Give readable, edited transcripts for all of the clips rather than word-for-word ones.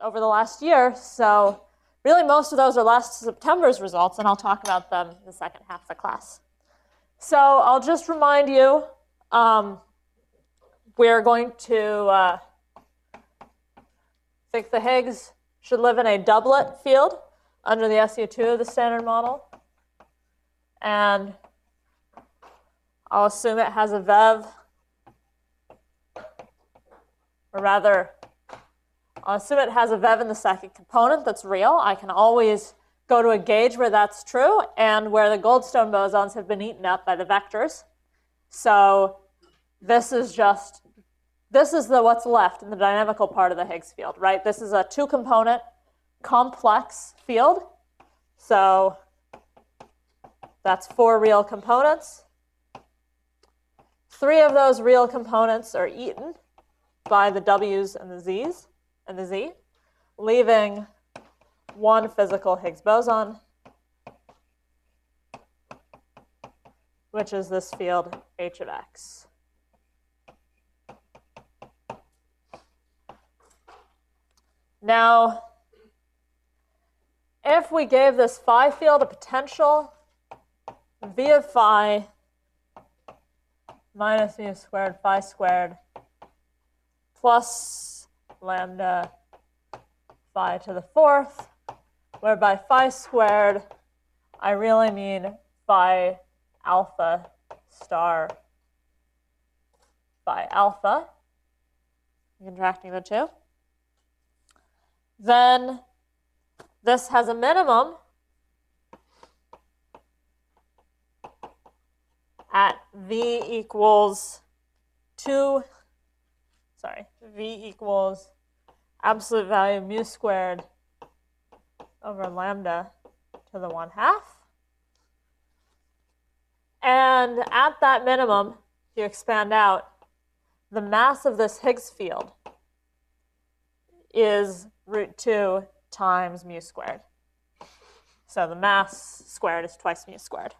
over the last year. So really most of those are last September's results, and I'll talk about them in the second half of the class. So I'll just remind you, we're going to think the Higgs should live in a doublet field under the SU2 of the Standard Model. And I'll assume it has a VEV, or rather, I'll assume it has a VEV in the second component that's real. I can always go to a gauge where that's true and where the Goldstone bosons have been eaten up by the vectors. So this is what's left in the dynamical part of the Higgs field, right? This is a two-component complex field. So that's 4 real components. 3 of those real components are eaten by the W's and the Z's and the Z, leaving 1 physical Higgs boson, which is this field H of X. Now, if we gave this phi field a potential V of phi minus mu squared phi squared plus lambda phi to the 4th, whereby phi squared, I really mean phi alpha star phi alpha, contracting the two, then this has a minimum at V equals absolute value mu squared over lambda to the 1/2. And at that minimum, if you expand out, the mass of this Higgs field is √2 times mu squared. So the mass squared is twice mu squared.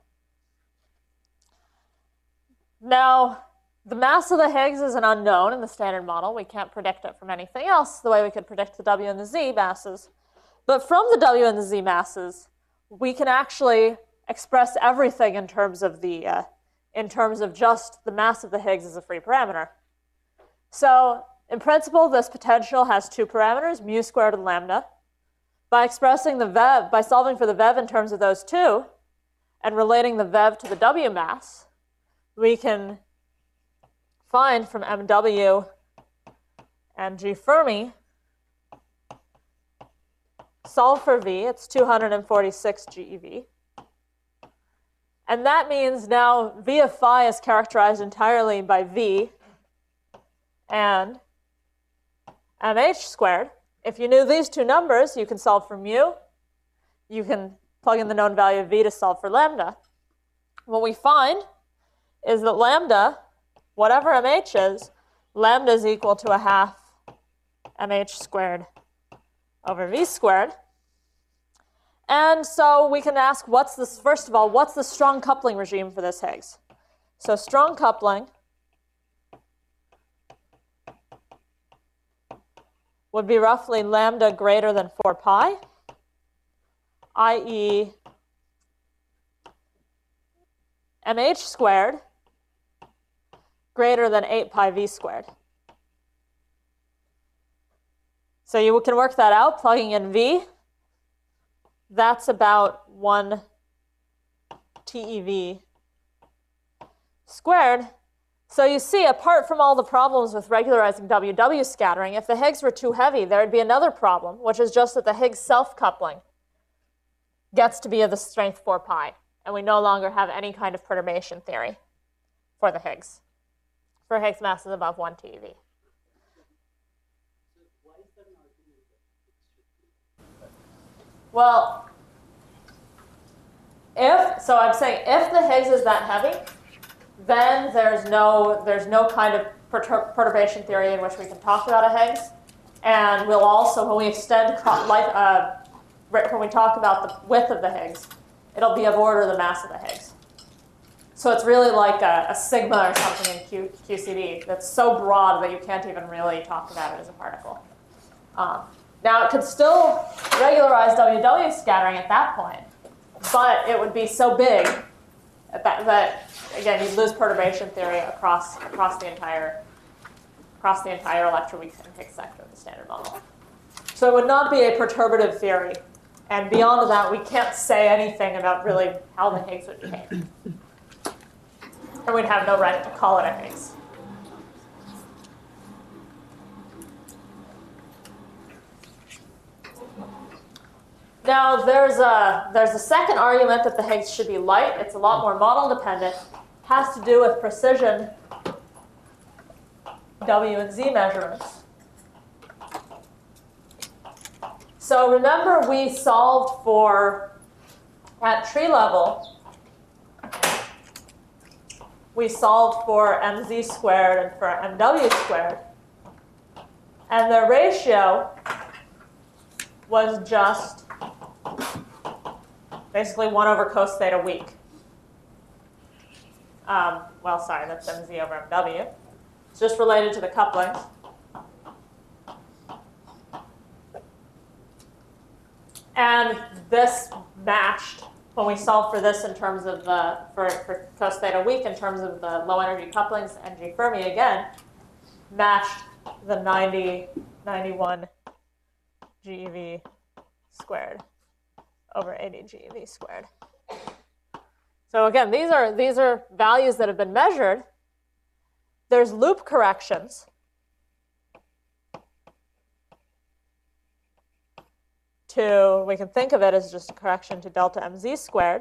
Now, the mass of the Higgs is an unknown in the Standard Model. We can't predict it from anything else the way we could predict the W and the Z masses. But from the W and the Z masses, we can actually express everything in terms of just the mass of the Higgs as a free parameter. So in principle, this potential has 2 parameters, mu squared and lambda. By expressing the VEV, by solving for the VEV in terms of those 2, and relating the VEV to the W mass, we can find from MW and G Fermi, solve for V, it's 246 GeV. And that means now V of phi is characterized entirely by V and mh squared. If you knew these 2 numbers, you can solve for mu. You can plug in the known value of V to solve for lambda. What we find is that lambda, whatever mh is, lambda is equal to 1/2 mh squared over V squared. And so we can ask, first of all, what's the strong coupling regime for this Higgs? So strong coupling would be roughly lambda greater than 4 pi, i.e. mh squared greater than 8 pi V squared. So you can work that out, plugging in V. That's about 1 TeV squared. So you see, apart from all the problems with regularizing WW scattering, if the Higgs were too heavy, there would be another problem, which is just that the Higgs self-coupling gets to be of the strength 4 pi, and we no longer have any kind of perturbation theory for the Higgs, for Higgs masses above 1 TeV. Well, if the Higgs is that heavy, then there's no kind of perturbation theory in which we can talk about a Higgs. And we'll also, when we extend when we talk about the width of the Higgs, it'll be of order the mass of the Higgs. So it's really like a sigma or something in QCD that's so broad that you can't even really talk about it as a particle. Now, it could still regularize WW scattering at that point, but it would be so big that again, you'd lose perturbation theory across the entire electroweak and Higgs sector of the Standard Model. So it would not be a perturbative theory. And beyond that, we can't say anything about really how the Higgs would behave. And we'd have no right to call it a Higgs. Now, there's a second argument that the Higgs should be light. It's a lot more model dependent. It has to do with precision W and Z measurements. So remember, we solved for, at tree level, we solved for mz squared and for mw squared. And the ratio was just basically 1 over cos theta weak. Well, sorry, that's mz over mw. It's just related to the couplings. And this matched when we solved for this in terms of for cos theta weak in terms of the low energy couplings, Ng Fermi again matched the 91 GeV squared over 80 GeV squared. So again, these are values that have been measured. There's loop corrections to, we can think of it as just a correction to delta mz squared.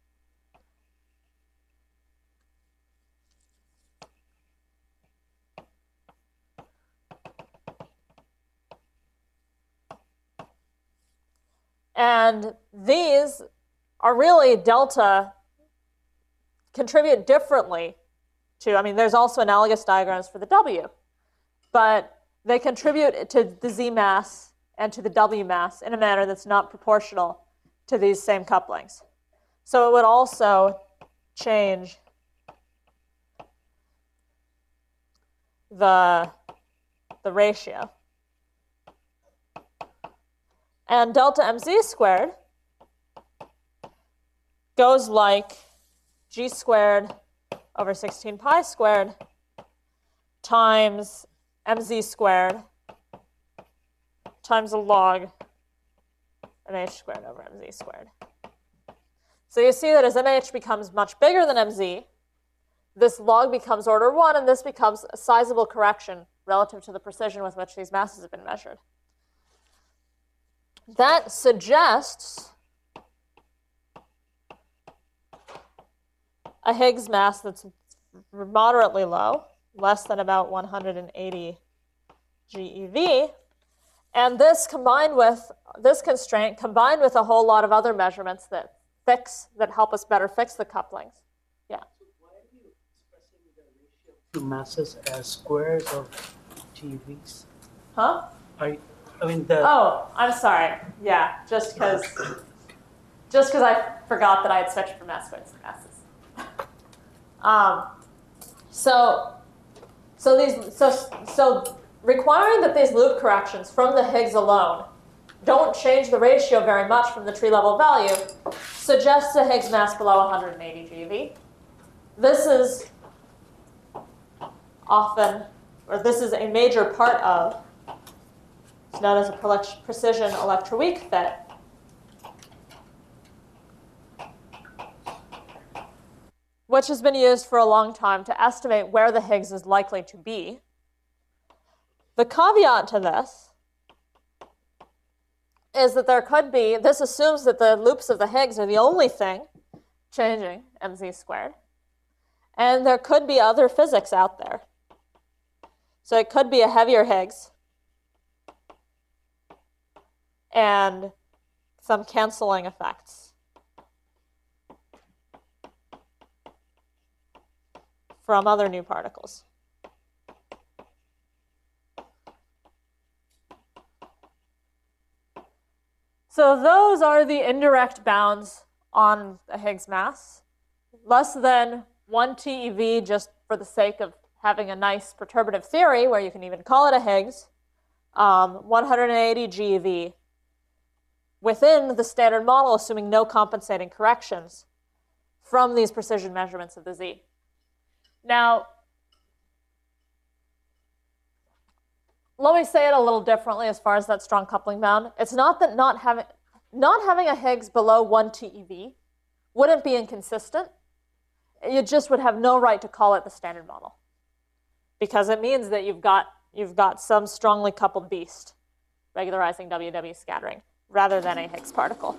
And these are really delta contribute differently to, I mean, there's also analogous diagrams for the W, but they contribute to the Z mass and to the W mass in a manner that's not proportional to these same couplings. So it would also change the ratio. And delta mz squared goes like g squared over 16 pi squared times mz squared times a log mh squared over mz squared. So you see that as mh becomes much bigger than mz, this log becomes order 1, and this becomes a sizable correction relative to the precision with which these masses have been measured. That suggests a Higgs mass that's moderately low, less than about 180 GeV. And this combined with this constraint, combined with a whole lot of other measurements that help us better fix the couplings. Yeah. So why are you expressing the ratio of two masses as squares of GeVs? Huh? Oh, I'm sorry. Yeah, just because I forgot that I had switched from mass squares to masses. So requiring that these loop corrections from the Higgs alone don't change the ratio very much from the tree level value suggests a Higgs mass below 180 GeV. This is often, or this is a major part of, it's known as a precision electroweak fit, which has been used for a long time to estimate where the Higgs is likely to be. The caveat to this is that there could be, this assumes that the loops of the Higgs are the only thing changing mz squared. And there could be other physics out there. So it could be a heavier Higgs and some canceling effects from other new particles. So those are the indirect bounds on a Higgs mass. Less than 1 TeV just for the sake of having a nice perturbative theory where you can even call it a Higgs. 180 GeV within the standard model, assuming no compensating corrections from these precision measurements of the Z. Now, let me say it a little differently as far as that strong coupling bound. It's not that not having a Higgs below 1 TeV wouldn't be inconsistent. You just would have no right to call it the standard model, because it means that you've got some strongly coupled beast regularizing WW scattering rather than a Higgs particle.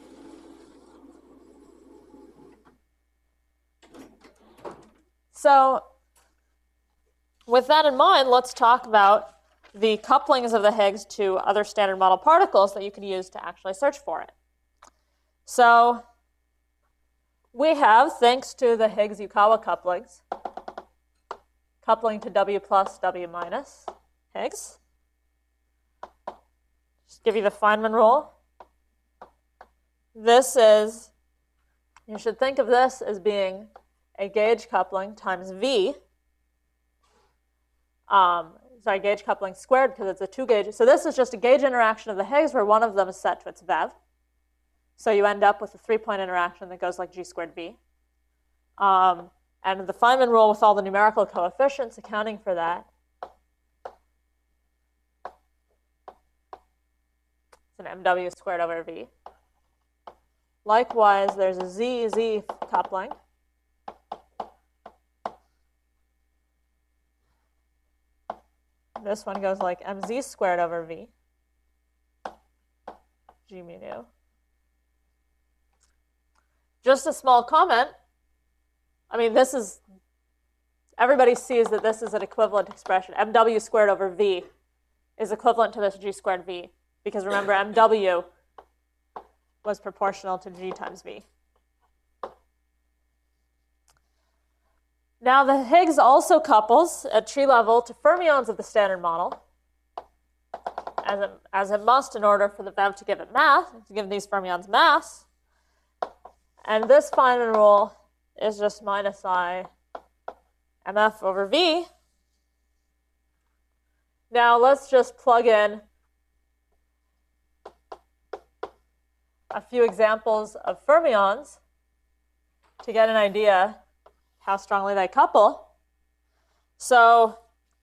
So with that in mind, let's talk about the couplings of the Higgs to other standard model particles that you could use to actually search for it. So we have, thanks to the Higgs-Yukawa couplings, coupling to W plus, W minus Higgs. Just give you the Feynman rule. This is, you should think of this as being a gauge coupling times V. Sorry, gauge coupling squared because it's a two gauge. So this is just a gauge interaction of the Higgs where one of them is set to its VEV. So you end up with a 3-point interaction that goes like G squared V. And the Feynman rule with all the numerical coefficients accounting for that. It's an MW squared over V. Likewise, there's a Z-Z coupling. This one goes like mz squared over v, g mu nu. Just a small comment. I mean, this is, everybody sees that this is an equivalent expression. mw squared over v is equivalent to this g squared v, because remember, mw was proportional to g times v. Now, the Higgs also couples at tree level to fermions of the standard model, as it must in order for the VEV to give it mass, to give these fermions mass. And this Feynman rule is just minus I mf over v. Now, let's just plug in a few examples of fermions to get an idea how strongly they couple. So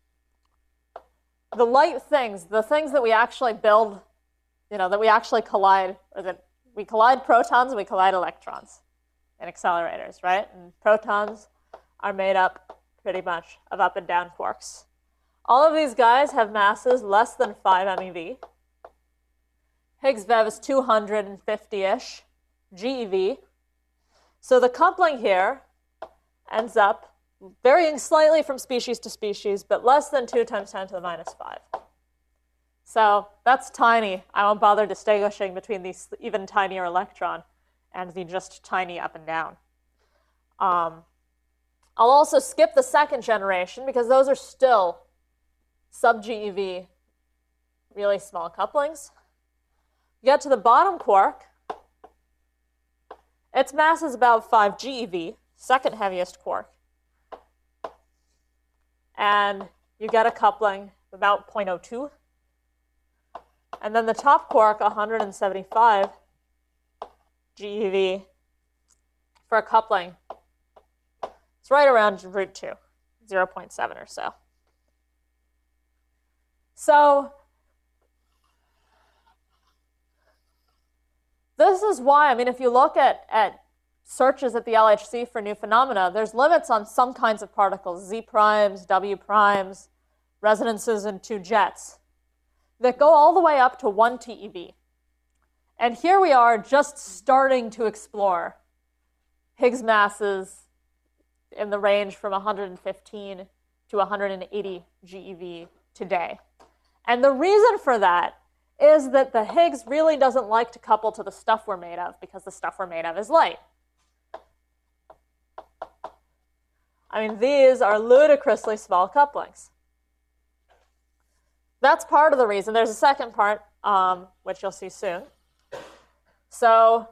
the light things, the things that we actually build, that we actually collide, or that we collide protons and we collide electrons in accelerators, right? And protons are made up pretty much of up and down quarks. All of these guys have masses less than 5 MeV. Higgs VEV is 250-ish GeV. So the coupling here ends up varying slightly from species to species, but less than 2 times 10 to the minus 5. So that's tiny. I won't bother distinguishing between the even tinier electron and the just tiny up and down. I'll also skip the second generation because those are still sub-GeV, really small couplings. You get to the bottom quark, its mass is about 5 GeV, second heaviest quark. And you get a coupling about 0.02. And then the top quark, 175 GeV for a coupling. It's right around root 2, 0.7 or so. So this is why, I mean, if you look at searches at the LHC for new phenomena, there's limits on some kinds of particles, Z primes, W primes, resonances in 2 jets, that go all the way up to 1 TeV. And here we are just starting to explore Higgs masses in the range from 115 to 180 GeV today. And the reason for that is that the Higgs really doesn't like to couple to the stuff we're made of, because the stuff we're made of is light. I mean, these are ludicrously small couplings. That's part of the reason. There's a second part, which you'll see soon. So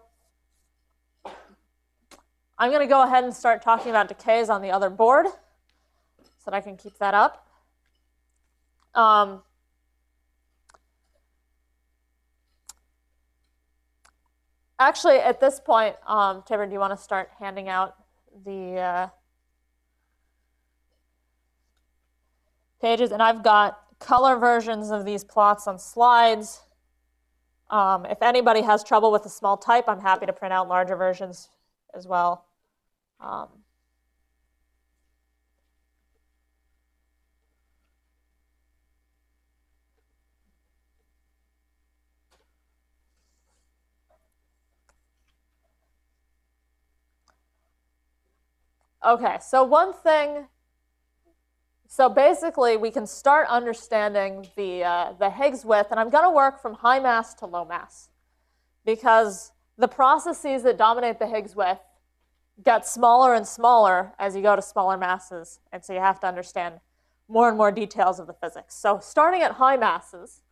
I'm going to go ahead and start talking about decays on the other board so that I can keep that up. Actually, at this point, Tabor, do you want to start handing out the pages? And I've got color versions of these plots on slides. If anybody has trouble with the small type, I'm happy to print out larger versions as well. Okay, so one thing, so basically we can start understanding the Higgs width, and I'm going to work from high mass to low mass, because the processes that dominate the Higgs width get smaller and smaller as you go to smaller masses, and so you have to understand more and more details of the physics. So starting at high masses,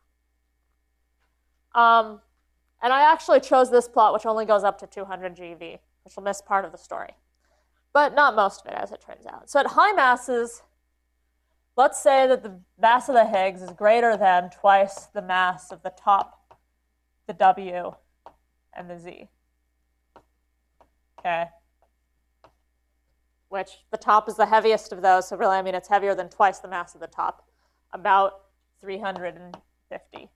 and I actually chose this plot, which only goes up to 200 GeV, which will miss part of the story, but not most of it, as it turns out. So at high masses, let's say that the mass of the Higgs is greater than twice the mass of the top, the W, and the Z. Okay. Which the top is the heaviest of those, so really, I mean, it's heavier than twice the mass of the top, about 350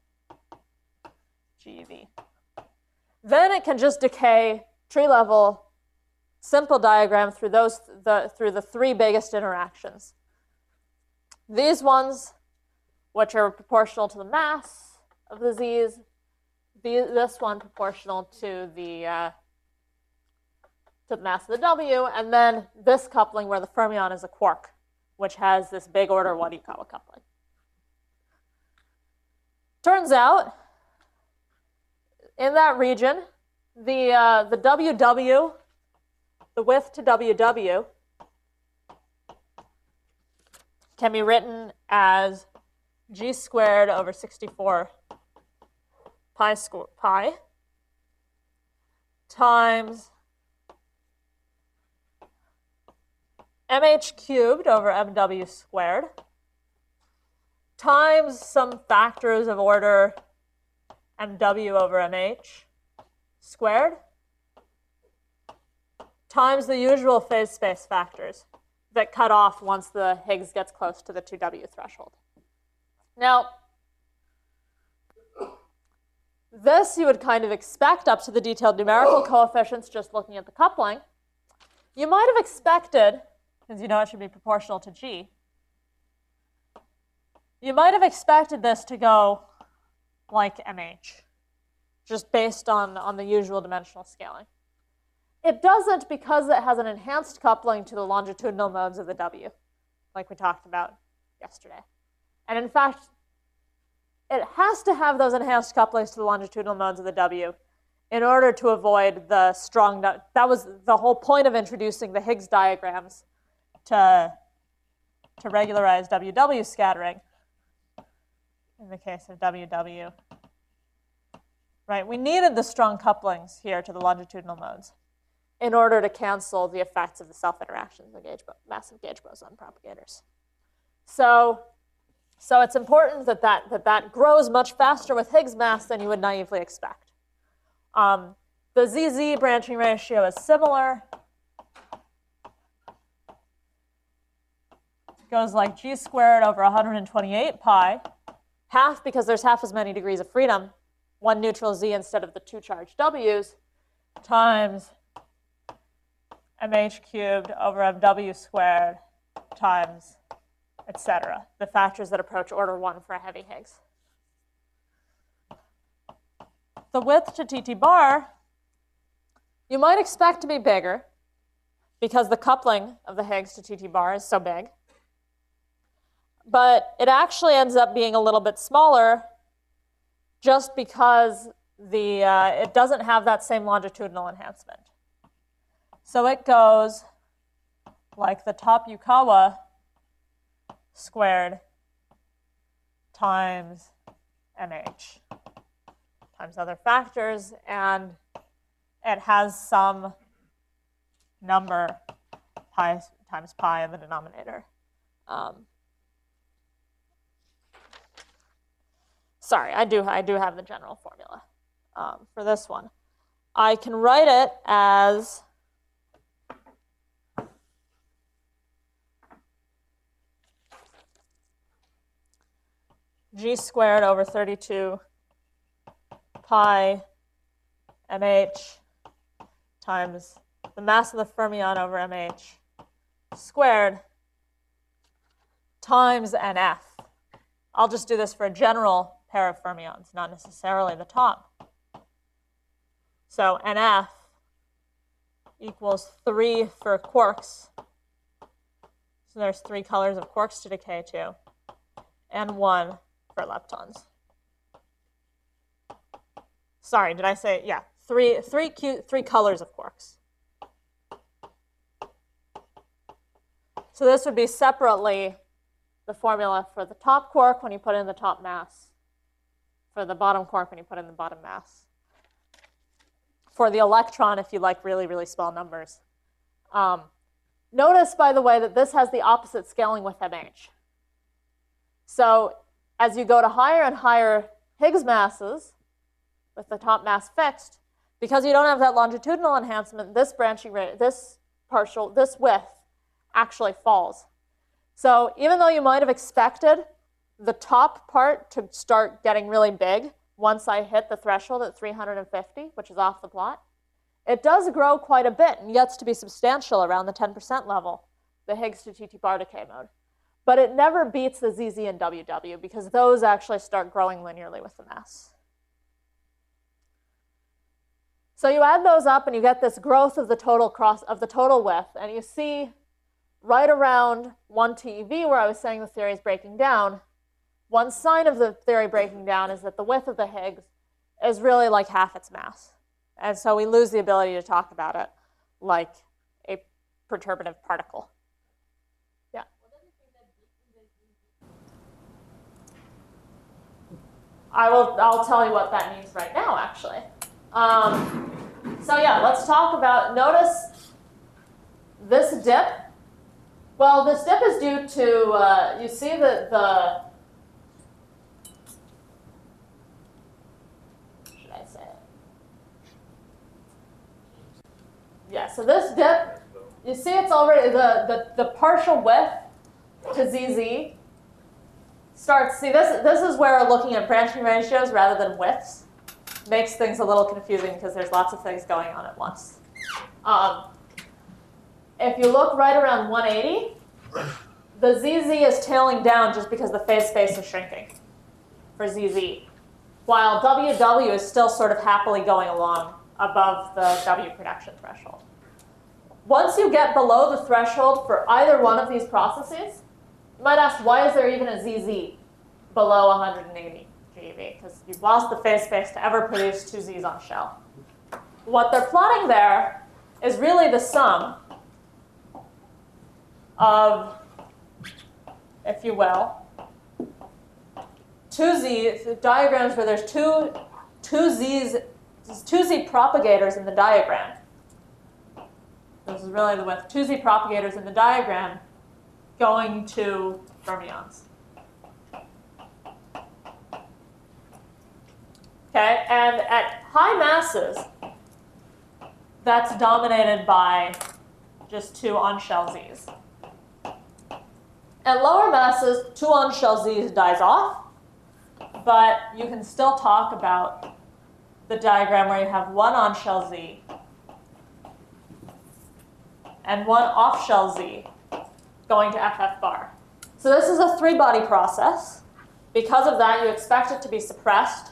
GeV. Then it can just decay tree level, simple diagram through the three biggest interactions. These ones, which are proportional to the mass of the Z's, this one proportional to the mass of the W, and then this coupling where the fermion is a quark, which has this big order Wadikawa coupling. Turns out, in that region, the WW, the width to WW, can be written as G squared over 64 pi times mh cubed over mw squared times some factors of order mw over mh squared times the usual phase space factors that cut off once the Higgs gets close to the 2W threshold. Now, this you would kind of expect up to the detailed numerical coefficients just looking at the coupling. You might have expected, because you know it should be proportional to G, you might have expected this to go like MH, just based on the usual dimensional scaling. It doesn't because it has an enhanced coupling to the longitudinal modes of the W, like we talked about yesterday. And in fact, it has to have those enhanced couplings to the longitudinal modes of the W in order to avoid the strong, that was the whole point of introducing the Higgs diagrams to regularize WW scattering in the case of WW. Right, we needed the strong couplings here to the longitudinal modes in order to cancel the effects of the self-interactions of massive gauge boson propagators. So it's important that grows much faster with Higgs mass than you would naively expect. The ZZ branching ratio is similar. It goes like G squared over 128 pi, half because there's half as many degrees of freedom, one neutral Z instead of the two charged W's, times mh cubed over mw squared times, etc. The factors that approach order 1 for a heavy Higgs. The width to TT bar, you might expect to be bigger because the coupling of the Higgs to TT bar is so big. But it actually ends up being a little bit smaller just because it doesn't have that same longitudinal enhancement. So it goes like the top Yukawa squared times MH times other factors, and it has some number pi times pi in the denominator. Sorry, I do have the general formula for this one. I can write it as g squared over 32 pi mh times the mass of the fermion over mh squared times nf. I'll just do this for a general pair of fermions, not necessarily the top. So nf equals 3 for quarks. So there's 3 colors of quarks to decay to, and 1 for leptons. Sorry, did I say, yeah, three colors of quarks. So this would be separately the formula for the top quark when you put in the top mass, for the bottom quark when you put in the bottom mass. For the electron, if you like really, really small numbers. Notice, by the way, that this has the opposite scaling with MH. So as you go to higher and higher Higgs masses, with the top mass fixed, because you don't have that longitudinal enhancement, this branching rate, this width actually falls. So even though you might have expected the top part to start getting really big once I hit the threshold at 350, which is off the plot, it does grow quite a bit and gets to be substantial around the 10% level, the Higgs to TT bar decay mode. But it never beats the ZZ and WW because those actually start growing linearly with the mass. So you add those up and you get this growth of the total width, and you see right around 1 TeV where I was saying the theory is breaking down. One sign of the theory breaking down is that the width of the Higgs is really like half its mass. And so we lose the ability to talk about it like a perturbative particle. Yeah. I'll tell you what that means right now, actually. So yeah, let's talk about, notice this dip. Well, this dip is due to, you see that should I say it? Yeah, so this dip, you see it's already, the partial width to ZZ starts, see this is where we're looking at branching ratios rather than widths. Makes things a little confusing because there's lots of things going on at once. If you look right around 180, the ZZ is tailing down just because the phase space is shrinking for ZZ, while WW is still sort of happily going along above the W production threshold. Once you get below the threshold for either one of these processes, you might ask, why is there even a ZZ below 180 GeV? Because you've lost the phase space to ever produce 2 Z's on shell. What they're plotting there is really the sum of, if you will, 2 Z's, diagrams where there's two Z propagators in the diagram. This is really the width. 2 Z propagators in the diagram going to fermions. Okay, and at high masses, that's dominated by just 2 on-shell Z's. At lower masses, 2 on-shell Z's dies off, but you can still talk about the diagram where you have 1 on-shell Z and 1 off-shell Z going to FF bar. So this is a 3-body process. Because of that, you expect it to be suppressed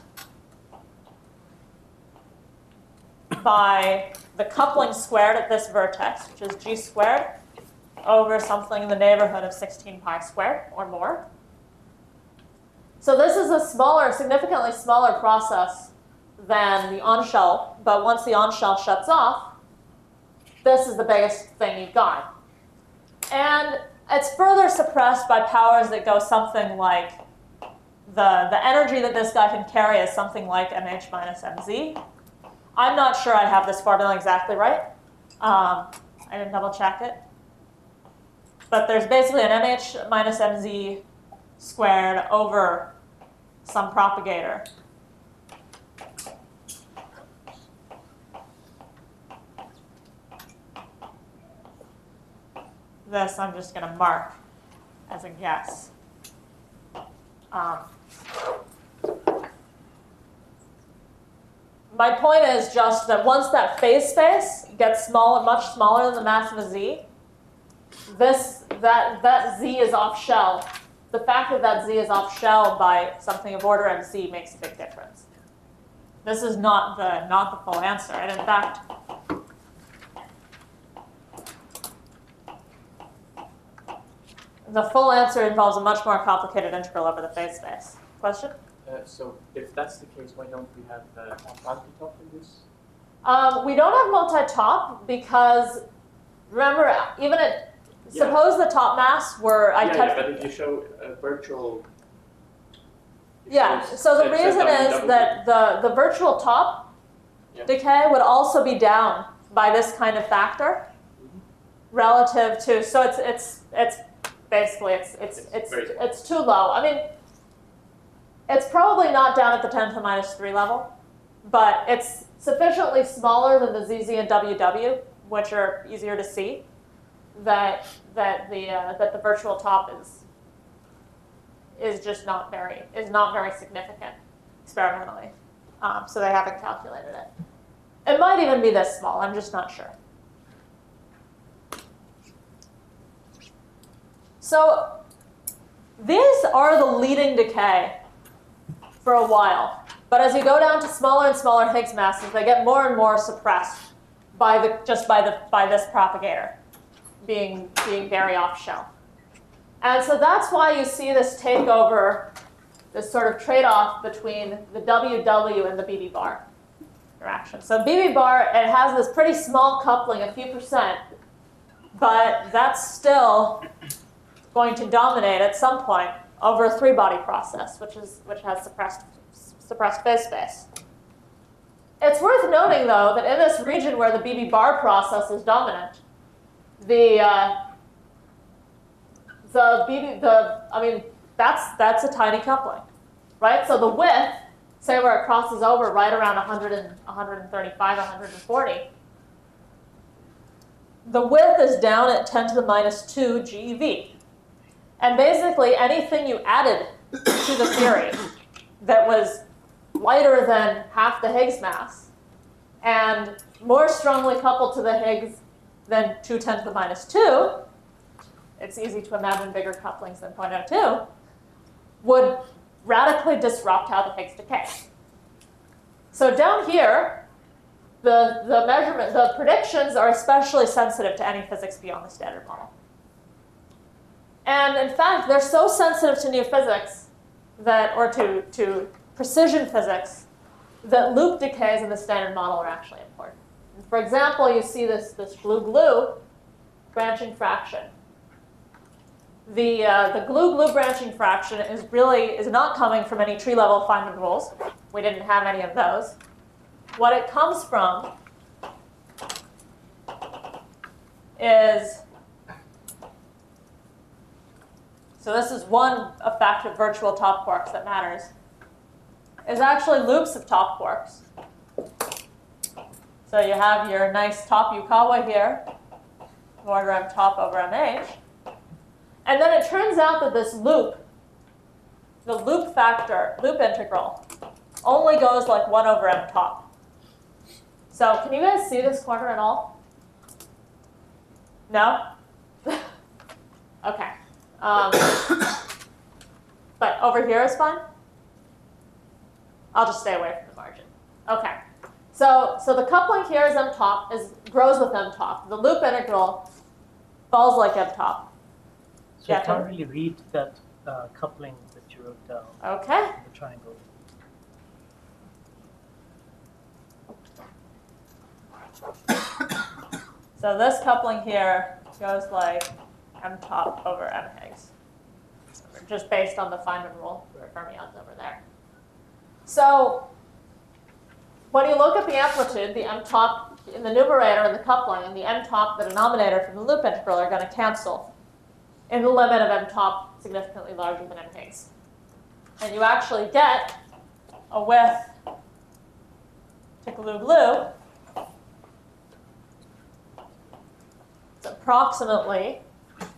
by the coupling squared at this vertex, which is G squared over something in the neighborhood of 16 pi squared or more. So this is a smaller, significantly smaller process than the on-shell, but once the on-shell shuts off, this is the biggest thing you've got. And it's further suppressed by powers that go something like, the energy that this guy can carry is something like mh minus mz. I'm not sure I have this formula exactly right. I didn't double check it. But there's basically an mh minus mz squared over some propagator. this I'm just going to mark as a guess. My point is just that once that phase space gets smaller, much smaller than the mass of a z, that z is off shell. The fact that that z is off shell by something of order mc makes a big difference. This is not the full answer, and in fact, the full answer involves a much more complicated integral over the phase space. Question? So if that's the case, why don't we have multi-top in this? We don't have multi-top because, remember, even at, suppose the top mass were, but if you show a virtual... So the reason is that the virtual top decay would also be down by this kind of factor relative to, so it's basically, it's too low. I mean, it's probably not down at the 10 to the minus 3 level, but it's sufficiently smaller than the ZZ and WW, which are easier to see, that the virtual top is just not very significant experimentally. So they haven't calculated it. It might even be this small. I'm just not sure. So these are the leading decay for a while. But as you go down to smaller and smaller Higgs masses, they get more and more suppressed by this propagator being very off shell. And so that's why you see this takeover, this sort of trade-off between the WW and the BB bar interaction. So BB bar, it has this pretty small coupling, a few %, but that's still going to dominate at some point over a 3-body process, which has suppressed phase space. It's worth noting, though, that in this region where the BB bar process is dominant, that's a tiny coupling, right? So the width, say where it crosses over right around 135, 140, the width is down at 10 to the minus 2 GeV. And basically anything you added to the theory that was lighter than half the Higgs mass and more strongly coupled to the Higgs than 210 to the minus 2, it's easy to imagine bigger couplings than 0.02, would radically disrupt how the Higgs decays. So down here, the predictions are especially sensitive to any physics beyond the standard model. And in fact, they're so sensitive to new physics or to precision physics that loop decays in the standard model are actually important. And for example, you see this glue-glue branching fraction. The glue-glue branching fraction is not coming from any tree-level Feynman rules. We didn't have any of those. What it comes from is, so this is one effect of virtual top quarks that matters, is actually loops of top quarks. So you have your nice top Yukawa here, order m top over mh. And then it turns out that this loop, the loop factor, loop integral, only goes like 1 over m top. So can you guys see this corner at all? No? Okay. But over here is fine? I'll just stay away from the margin. Okay. So the coupling here is m top, grows with m top. The loop integral falls like m top. So I can't really read that coupling that you wrote down. Okay. The triangle. So this coupling here goes like m top over m Higgs, just based on the Feynman rule for fermions over there. So when you look at the amplitude, the m top in the numerator in the coupling and the m top, the denominator from the loop integral, are going to cancel in the limit of m top significantly larger than m Higgs. And you actually get a width to glue-glue. It's approximately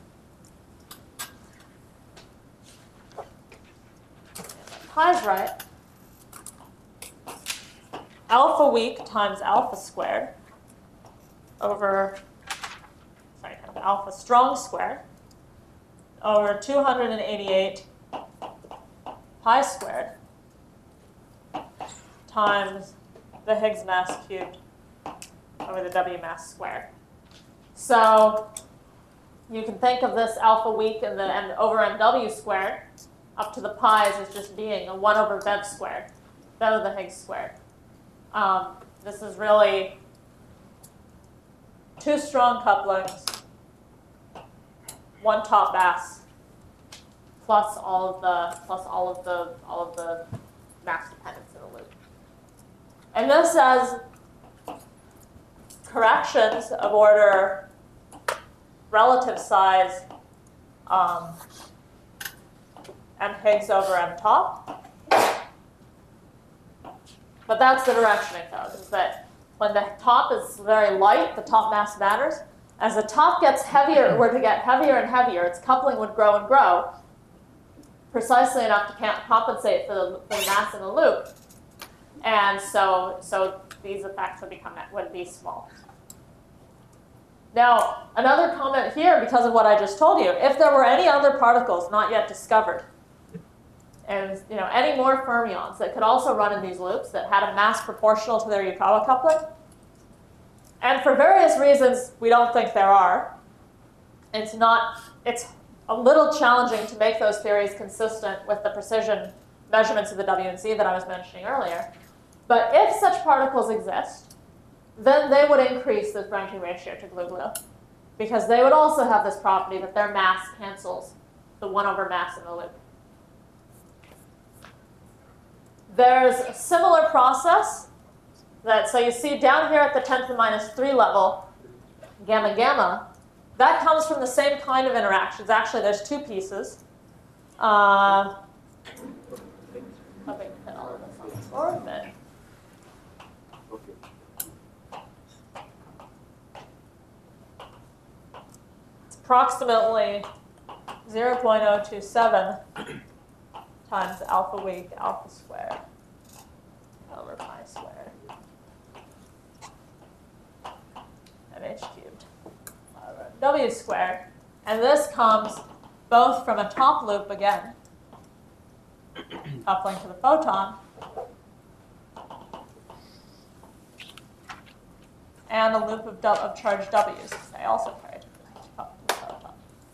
let's write alpha weak times alpha squared over, sorry, alpha strong squared over 288 pi squared times the Higgs mass cubed over the W mass squared. So you can think of this alpha weak and the m over mw squared up to the pi's as just being a 1 over bev squared, bev of the Higgs squared. This is really two strong couplings, one top mass, plus all of the mass dependence in the loop. And this says corrections of order relative size m Higgs over m top. But that's the direction it goes, is that when the top is very light, the top mass matters. As the top gets heavier, were to get heavier and heavier, its coupling would grow and grow, precisely enough to compensate for the mass in the loop. And so these effects would be small. Now, another comment here, because of what I just told you, if there were any other particles not yet discovered, and any more fermions that could also run in these loops that had a mass proportional to their Yukawa coupling, and for various reasons we don't think there are, it's a little challenging to make those theories consistent with the precision measurements of the W and Z that I was mentioning earlier. But if such particles exist, then they would increase the branching ratio to glue-glue, because they would also have this property that their mass cancels the 1 over mass in the loop. There's a similar process so you see down here at the 10 to the minus 3 level, gamma gamma, that comes from the same kind of interactions. Actually, there's two pieces. I think put all of this on the floor a bit. It's approximately 0.027 times alpha weak alpha squared over pi squared and h cubed over w squared. And this comes both from a top loop again, coupling to the photon, and a loop of charged W's. They also carry coupled to the photon.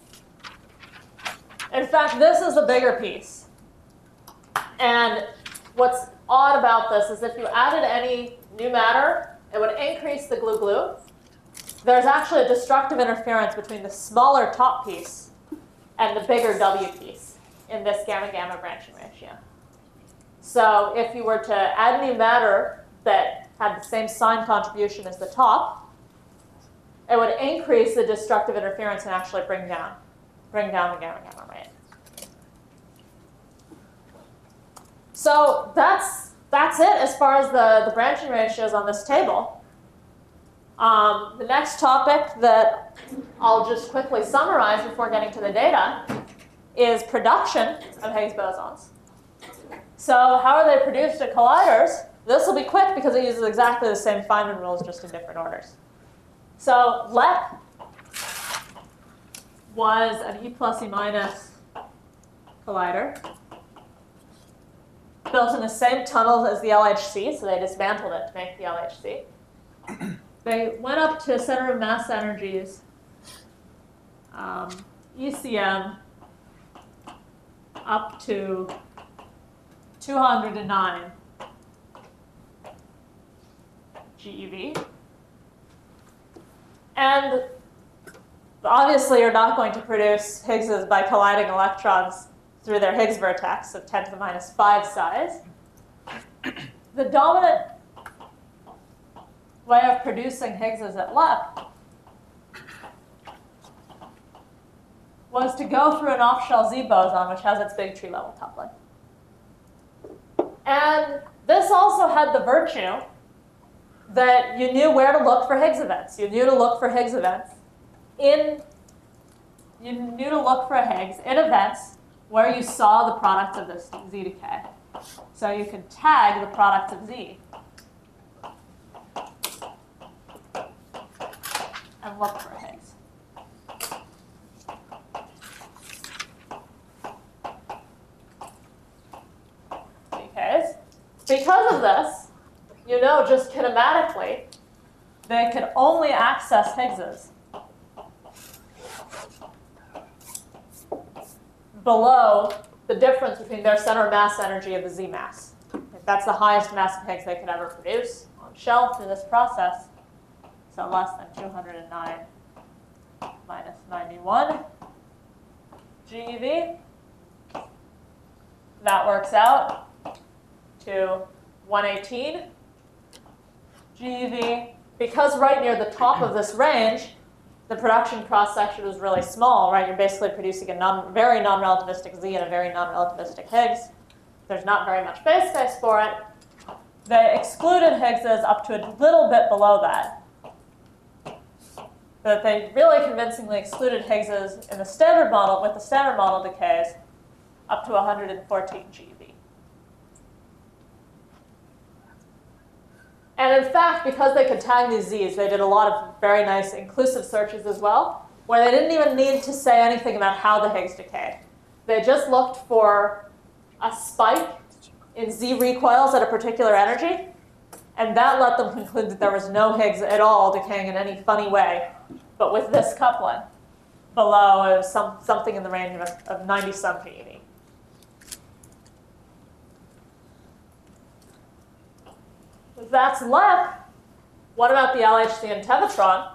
In fact, this is the bigger piece. And what's odd about this is if you added any new matter, it would increase the glue-glue. There's actually a destructive interference between the smaller top piece and the bigger W piece in this gamma-gamma branching ratio. So if you were to add new matter that had the same sign contribution as the top, it would increase the destructive interference and actually bring down the gamma-gamma rate. So that's it as far as the branching ratios on this table. The next topic that I'll just quickly summarize before getting to the data is production of Higgs bosons. So how are they produced at colliders? This will be quick because it uses exactly the same Feynman rules, just in different orders. So LEP was an E plus E minus collider, built in the same tunnel as the LHC, so they dismantled it to make the LHC. They went up to center of mass energies, ECM, up to 209 GeV. And obviously you're not going to produce Higgses by colliding electrons through their Higgs vertex of 10 to the minus 5 size. The dominant way of producing Higgses at LEP was to go through an off-shell Z boson, which has its big tree level coupling. And this also had the virtue that you knew where to look for Higgs events. You knew to look for Higgs events in events where you saw the product of this Z decay. So you can tag the product of Z and look for Higgs. Because of this, you know just kinematically, they can only access Higgses below the difference between their center mass energy of the Z mass. That's the highest mass of Higgs they could ever produce on shell through this process. So less than 209 minus 91 GeV. That works out to 118 GeV. Because right near the top of this range, the production cross-section is really small, right? You're basically producing a very non-relativistic Z and a very non-relativistic Higgs. There's not very much base space for it. They excluded Higgses up to a little bit below that. But they really convincingly excluded Higgses in the standard model, with the standard model decays, up to 114 GeV. And in fact, because they could tag these Z's, they did a lot of very nice inclusive searches as well, where they didn't even need to say anything about how the Higgs decayed. They just looked for a spike in Z recoils at a particular energy, and that let them conclude that there was no Higgs at all decaying in any funny way. But with this coupling below, it was something in the range of 90-some GeV. If that's LEP, what about the LHC and Tevatron?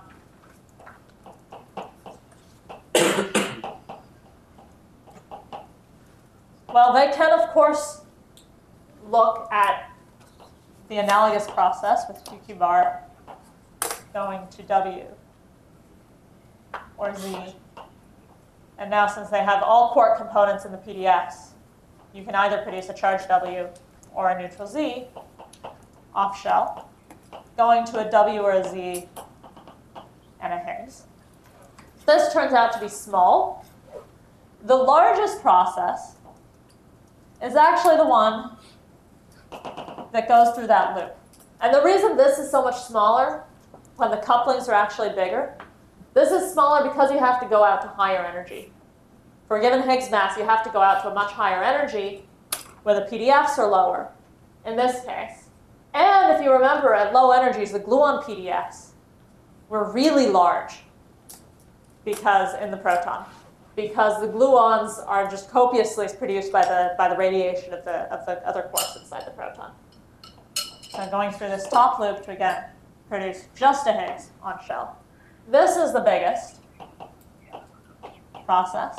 Well, they can, of course, look at the analogous process with QQ bar going to W or Z. And now, since they have all quark components in the PDFs, you can either produce a charged W or a neutral Z off shell, going to a W or a Z and a Higgs. This turns out to be small. The largest process is actually the one that goes through that loop. And the reason this is so much smaller when the couplings are actually bigger, this is smaller because you have to go out to higher energy. For a given Higgs mass, you have to go out to a much higher energy where the PDFs are lower, in this case. And if you remember, at low energies, the gluon PDFs were really large because in the proton, because the gluons are just copiously produced by the radiation of the other quarks inside the proton. So going through this top loop to again produce just a Higgs on shell. This is the biggest process.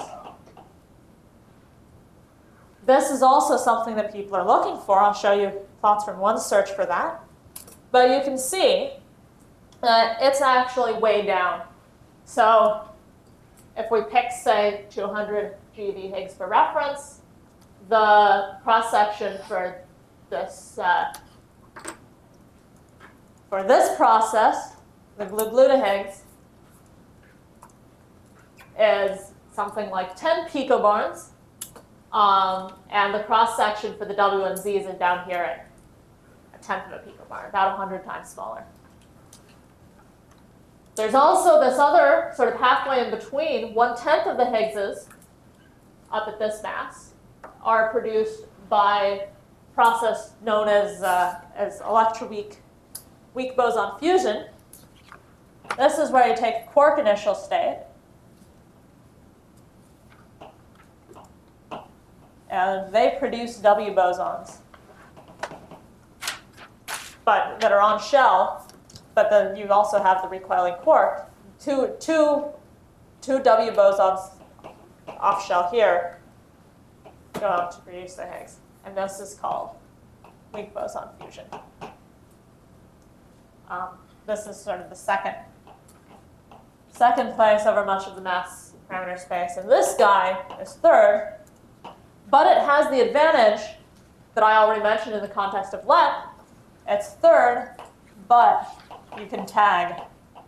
This is also something that people are looking for. I'll show you plots from one search for that. But you can see that it's actually way down. So if we pick, say, 200 GeV Higgs for reference, the cross-section for this process, the glu-glu to Higgs, is something like 10 picobarns. And the cross-section for the W and Z's is down here at a tenth of a picobar, about 100 times smaller. There's also this other sort of halfway in between, 1/10 of the Higgses up at this mass are produced by a process known as electroweak weak boson fusion. This is where you take a quark initial state and they produce W bosons, but that are on shell. But then you also have the recoiling quark. Two W bosons off shell here go out to produce the Higgs, and this is called weak boson fusion. This is sort of the second place over much of the mass parameter space, and this guy is third. But it has the advantage that I already mentioned in the context of LEP. It's third, but you can tag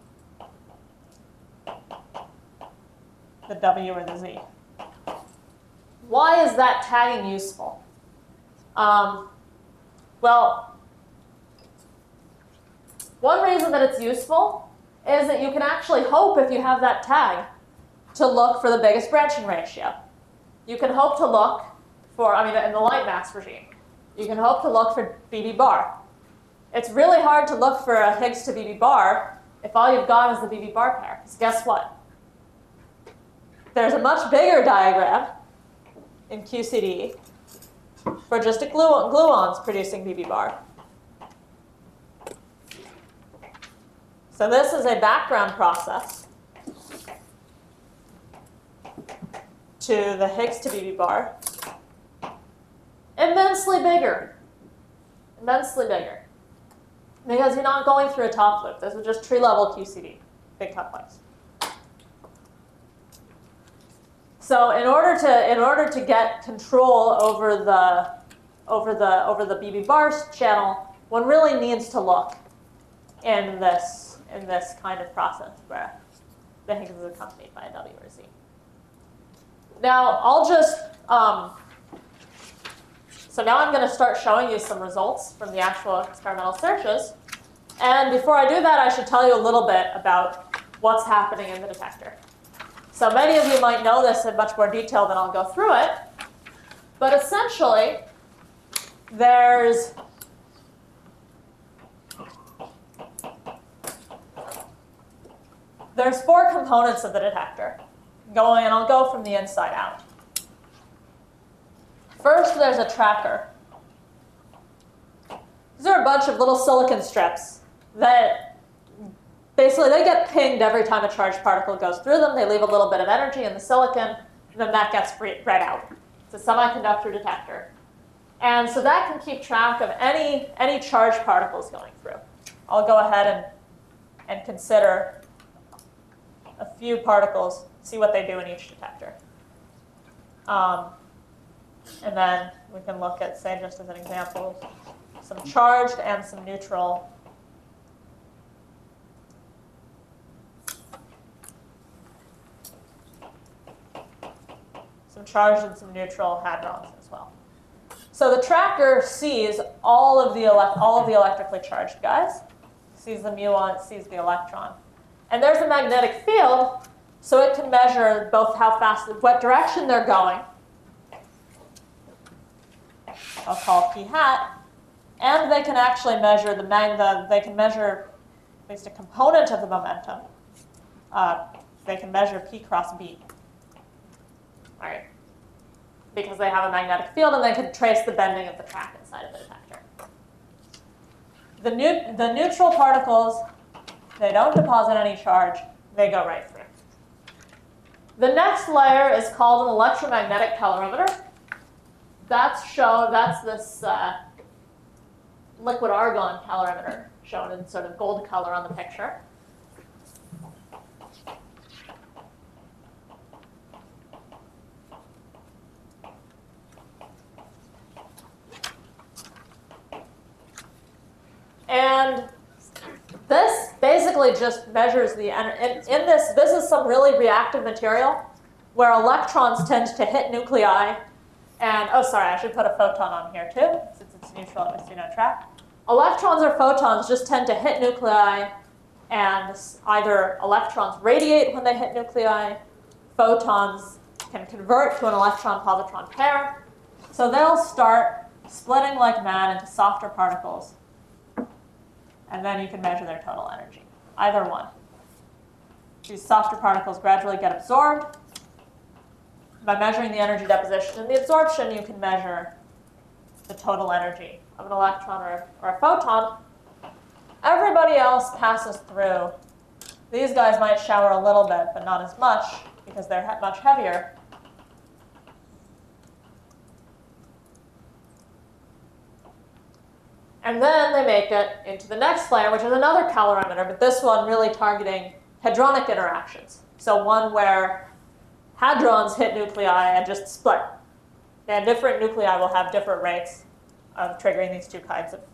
the W or the Z. Why is that tagging useful? Well, one reason that it's useful is that you can actually hope, if you have that tag, to look for the biggest branching ratio. You can hope to look for, in the light mass regime, you can hope to look for BB bar. It's really hard to look for a Higgs to BB bar if all you've got is the BB bar pair. Because guess what? There's a much bigger diagram in QCD for just a gluons producing BB bar. So this is a background process to the Higgs to BB bar. Immensely bigger. Immensely bigger. Because you're not going through a top loop. This is just tree-level QCD, big complex. So in order to get control over the BB bar channel, one really needs to look in this kind of process where the Higgs is accompanied by a W or Z. Now I'll just so now I'm going to start showing you some results from the actual experimental searches. And before I do that, I should tell you a little bit about what's happening in the detector. So many of you might know this in much more detail than I'll go through it. But essentially, there's four components of the detector going, and I'll go from the inside out. First, there's a tracker. These are a bunch of little silicon strips that basically they get pinged every time a charged particle goes through them. They leave a little bit of energy in the silicon, and then that gets read out. It's a semiconductor detector. And so that can keep track of any charged particles going through. I'll go ahead and consider a few particles, see what they do in each detector. And then we can look at, say, just as an example, some charged and some neutral. Some charged and some neutral hadrons as well. So the tracker sees all of the electrically charged guys, sees the muon, sees the electron. And there's a magnetic field, so it can measure both how fast, what direction they're going, I'll call P hat, and they can actually measure they can measure at least a component of the momentum. They can measure P cross B. All right. Because they have a magnetic field and they can trace the bending of the track inside of the detector. The neutral particles, they don't deposit any charge, they go right through. The next layer is called an electromagnetic calorimeter. That's this liquid argon calorimeter shown in sort of gold color on the picture. And this basically just measures the energy. In this is some really reactive material where electrons tend to hit nuclei. And, oh, sorry, I should put a photon on here too, since it's neutral, at least we don't track. Electrons or photons just tend to hit nuclei, and either electrons radiate when they hit nuclei, photons can convert to an electron-positron pair. So they'll start splitting like mad into softer particles, and then you can measure their total energy, either one. These softer particles gradually get absorbed. By measuring the energy deposition and the absorption, you can measure the total energy of an electron or a photon. Everybody else passes through. These guys might shower a little bit, but not as much because they're much heavier. And then they make it into the next layer, which is another calorimeter, but this one really targeting hadronic interactions. So one where hadrons hit nuclei and just split. And different nuclei will have different rates of triggering these two kinds of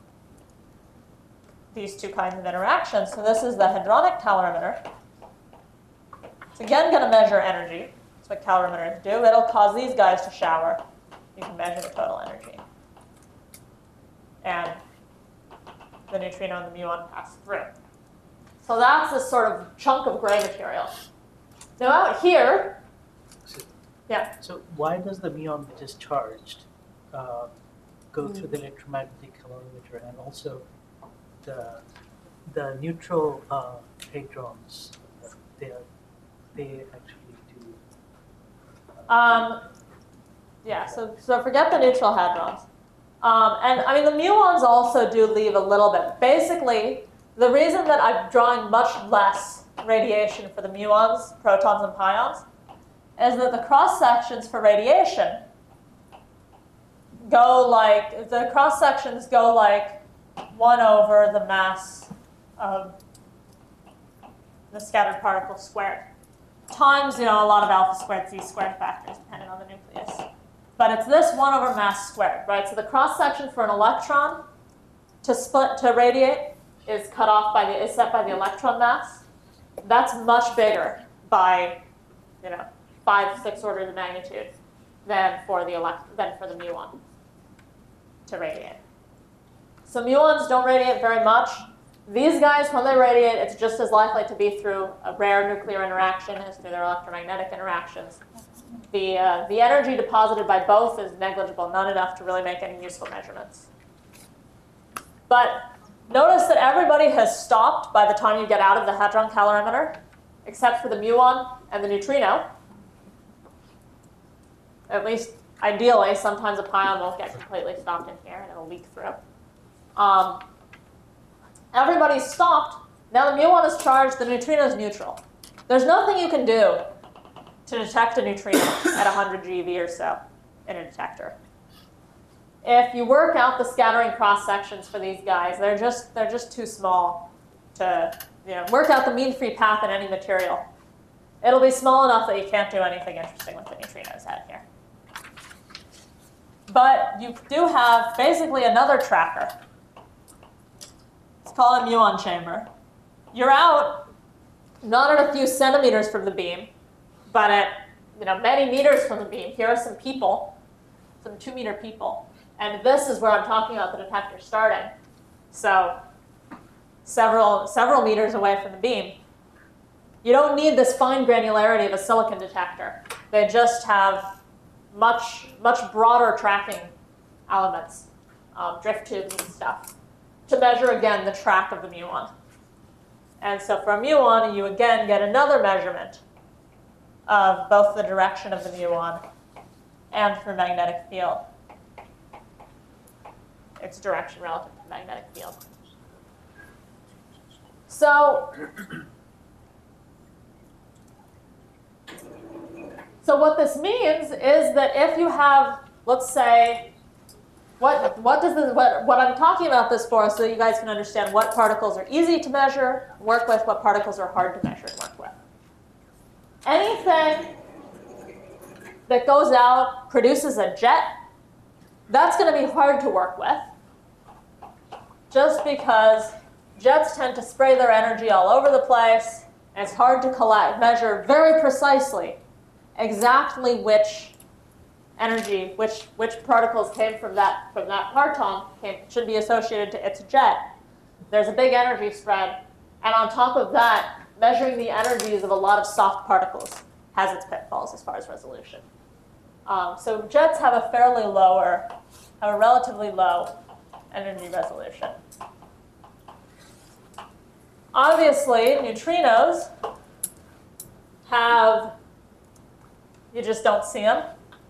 interactions. So this is the hadronic calorimeter. It's again going to measure energy. That's what calorimeters do. It'll cause these guys to shower. You can measure the total energy. and the neutrino and the muon pass through. So that's this sort of chunk of gray material. Now out here, yeah. So why does the muon discharged go through the electromagnetic calorimeter, and also the neutral hadrons? They actually do. Yeah. So forget the neutral hadrons. And I mean the muons also do leave a little bit. Basically, the reason that I'm drawing much less radiation for the muons, protons, and pions is that the cross sections for radiation go like 1 over the mass of the scattered particle squared times, a lot of alpha squared, z squared factors depending on the nucleus. But it's this 1 over mass squared, right? So the cross section for an electron to radiate is set by the electron mass. That's much bigger by 5-6 orders of magnitude than for the muon to radiate. So muons don't radiate very much. These guys, when they radiate, it's just as likely to be through a rare nuclear interaction as through their electromagnetic interactions. The energy deposited by both is negligible, not enough to really make any useful measurements. But notice that everybody has stopped by the time you get out of the hadron calorimeter, except for the muon and the neutrino. At least, ideally, sometimes a pion won't get completely stopped in here and it'll leak through. Everybody's stopped. Now the muon is charged, the neutrino is neutral. There's nothing you can do to detect a neutrino at 100 GeV or so in a detector. If you work out the scattering cross sections for these guys, they're just too small to work out the mean free path in any material. It'll be small enough that you can't do anything interesting with the neutrinos out here. But you do have basically another tracker. Let's call it muon chamber. You're out not at a few centimeters from the beam, but at many meters from the beam. Here are some people, some 2-meter people. And this is where I'm talking about the detector starting. So several meters away from the beam. You don't need this fine granularity of a silicon detector. They just have much broader tracking elements, drift tubes and stuff, to measure, again, the track of the muon. And so for a muon, you again get another measurement of both the direction of the muon and for magnetic field, its direction relative to magnetic field. So what this means is that if you have, let's say, what I'm talking about this for, so you guys can understand what particles are easy to measure, work with, what particles are hard to measure and work with. Anything that goes out, produces a jet, that's going to be hard to work with, just because jets tend to spray their energy all over the place, and it's hard to measure very precisely exactly which energy, which particles came from that parton should be associated to its jet. There's a big energy spread, and on top of that, measuring the energies of a lot of soft particles has its pitfalls as far as resolution. So jets have a relatively low energy resolution. Obviously, neutrinos you just don't see them.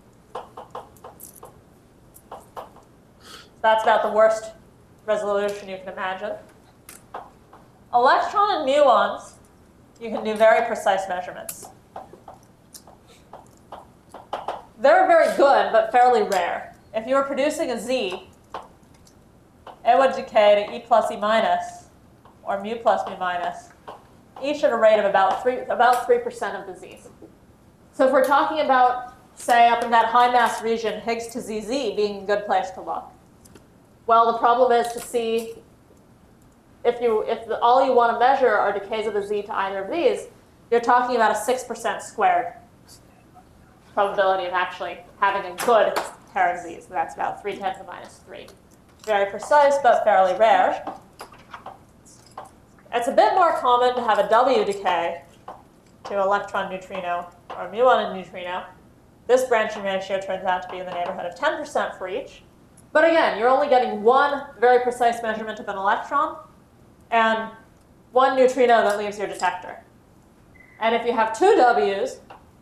That's about the worst resolution you can imagine. Electron and muons, you can do very precise measurements. They're very good, but fairly rare. If you were producing a Z, it would decay to E plus E minus, or mu plus mu minus, each at a rate of about 3% of the Z's. So if we're talking about, say, up in that high mass region, Higgs to ZZ being a good place to look, well, the problem is to see if all you want to measure are decays of the Z to either of these, you're talking about a 6% squared probability of actually having a good pair of Z's. That's about 3 × 10⁻³ very precise but fairly rare. It's a bit more common to have a W decay to electron neutrino or muon and neutrino. This branching ratio turns out to be in the neighborhood of 10% for each. But again, you're only getting one very precise measurement of an electron and one neutrino that leaves your detector. And if you have two W's,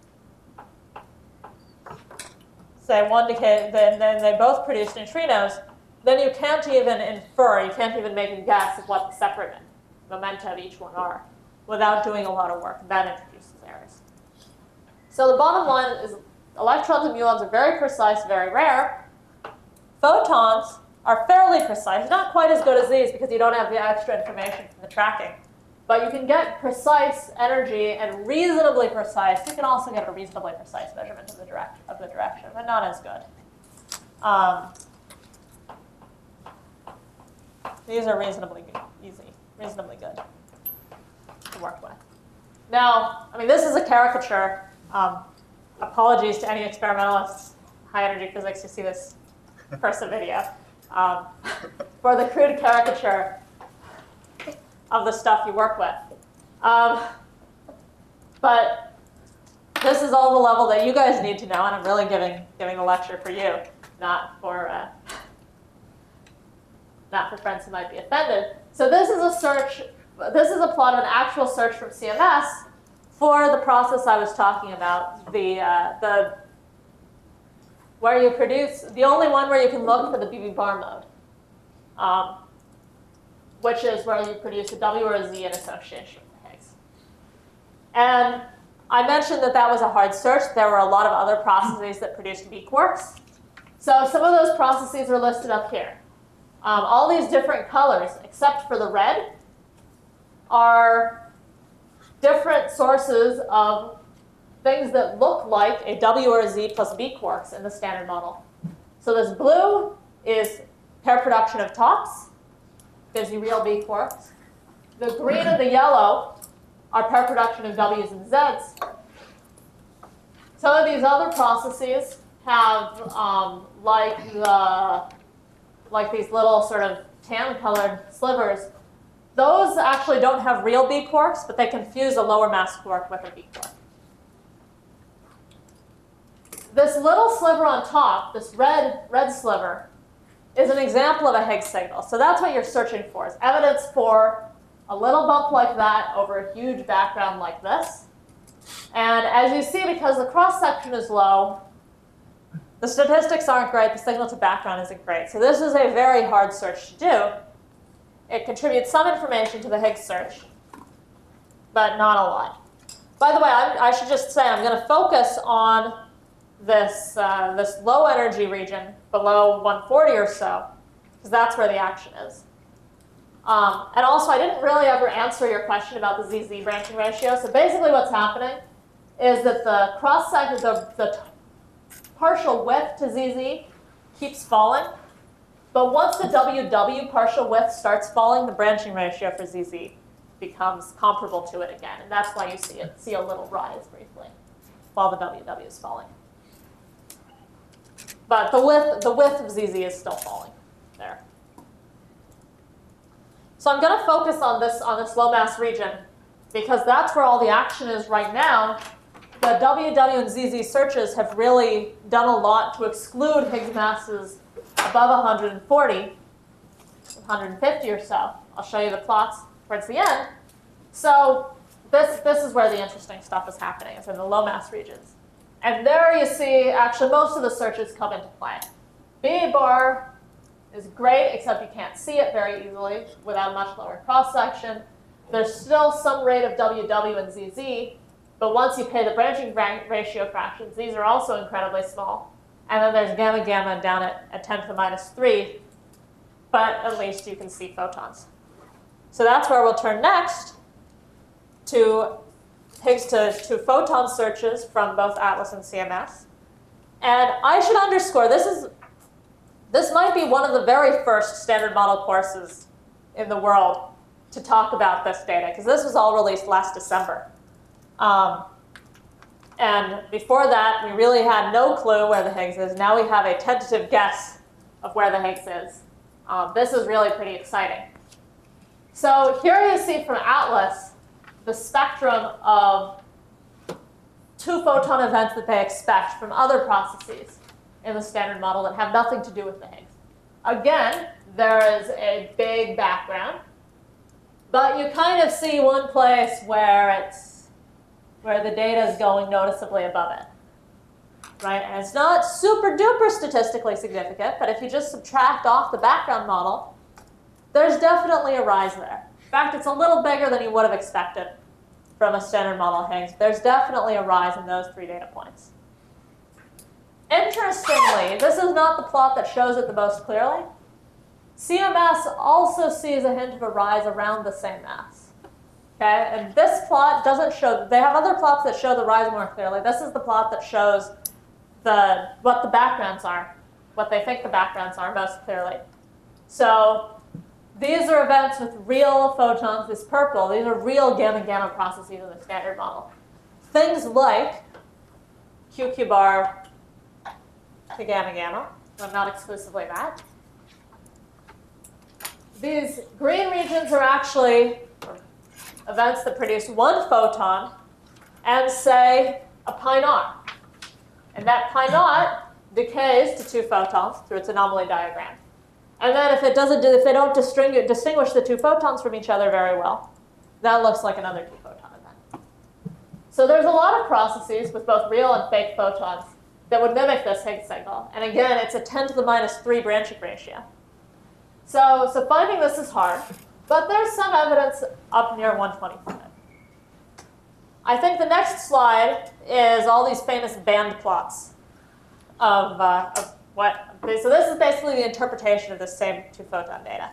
say one decay, then they both produce neutrinos, then you can't even infer, you can't even make a guess of what the separate momenta of each one are without doing a lot of work. That introduces errors. So the bottom line is electrons and muons are very precise, very rare. Photons are fairly precise, not quite as good as these because you don't have the extra information from the tracking. But you can get precise energy and reasonably precise. You can also get a reasonably precise measurement of the direction, but not as good. These are reasonably easy, reasonably good to work with. Now, I mean, this is a caricature. Apologies to any experimentalists, high energy physics, who see this person video. For the crude caricature of the stuff you work with. But this is all the level that you guys need to know, and I'm really giving a lecture for you, not for friends who might be offended. So this is a search. This is a plot of an actual search from CMS for the process I was talking about, where you produce, the only one where you can look for the BB bar mode, which is where you produce a W or a Z in association with the Higgs. And I mentioned that that was a hard search. There were a lot of other processes that produced B quarks. So some of those processes are listed up here. All these different colors, except for the red, are different sources of things that look like a W or a Z plus B quarks in the standard model. So this blue is pair production of tops, gives you real B quarks. The green and the yellow are pair production of W's and Z's. Some of these other processes have like these little sort of tan-colored slivers. Those actually don't have real B quarks, but they confuse a lower mass quark with a B quark. This little sliver on top, this red sliver, is an example of a Higgs signal. So that's what you're searching for, is evidence for a little bump like that over a huge background like this. And as you see, because the cross-section is low, the statistics aren't great, the signal to background isn't great. So this is a very hard search to do. It contributes some information to the Higgs search, but not a lot. By the way, I should just say I'm going to focus on this low energy region below 140 or so, because that's where the action is. And also, I didn't really ever answer your question about the ZZ branching ratio. So basically what's happening is that the cross-section, the partial width to ZZ keeps falling. But once the WW partial width starts falling, the branching ratio for ZZ becomes comparable to it again. And that's why you see a little rise briefly while the WW is falling. But the width of ZZ is still falling there. So I'm going to focus on this low mass region because that's where all the action is right now. The WW and ZZ searches have really done a lot to exclude Higgs masses above 140, 150 or so. I'll show you the plots towards the end. So this is where the interesting stuff is happening. It's in the low mass regions. And there you see, actually, most of the searches come into play. B bar is great, except you can't see it very easily without a much lower cross-section. There's still some rate of WW and ZZ, but once you pay the branching ratio fractions, these are also incredibly small. And then there's gamma gamma down at 10 to the minus 3, but at least you can see photons. So that's where we'll turn next to Higgs to photon searches from both ATLAS and CMS. And I should underscore, this might be one of the very first standard model courses in the world to talk about this data, because this was all released last December. And before that, we really had no clue where the Higgs is. Now we have a tentative guess of where the Higgs is. This is really pretty exciting. So here you see from ATLAS the spectrum of 2 photon events that they expect from other processes in the Standard Model that have nothing to do with the Higgs. Again, there is a big background, but you kind of see one place where the data is going noticeably above it. Right? And it's not super duper statistically significant, but if you just subtract off the background model, there's definitely a rise there. In fact, it's a little bigger than you would have expected from a Standard Model Higgs. There's definitely a rise in those 3 data points. Interestingly, this is not the plot that shows it the most clearly. CMS also sees a hint of a rise around the same mass. Okay? And this plot doesn't show, they have other plots that show the rise more clearly. This is the plot that shows what the backgrounds are, what they think the backgrounds are most clearly. So these are events with real photons. This purple, these are real gamma-gamma processes in the Standard Model. Things like QQ bar to gamma-gamma, but not exclusively that. These green regions are actually events that produce 1 photon and, say, a pi naught. And that pi naught decays to 2 photons through its anomaly diagram. And then if they don't distinguish the 2 photons from each other very well, that looks like another 2 photon event. So there's a lot of processes with both real and fake photons that would mimic this Higgs signal. And again, it's a 10 to the minus 3 branching ratio. So finding this is hard, but there's some evidence up near 125. I think the next slide is all these famous band plots of what. So this is basically the interpretation of this same 2 photon data.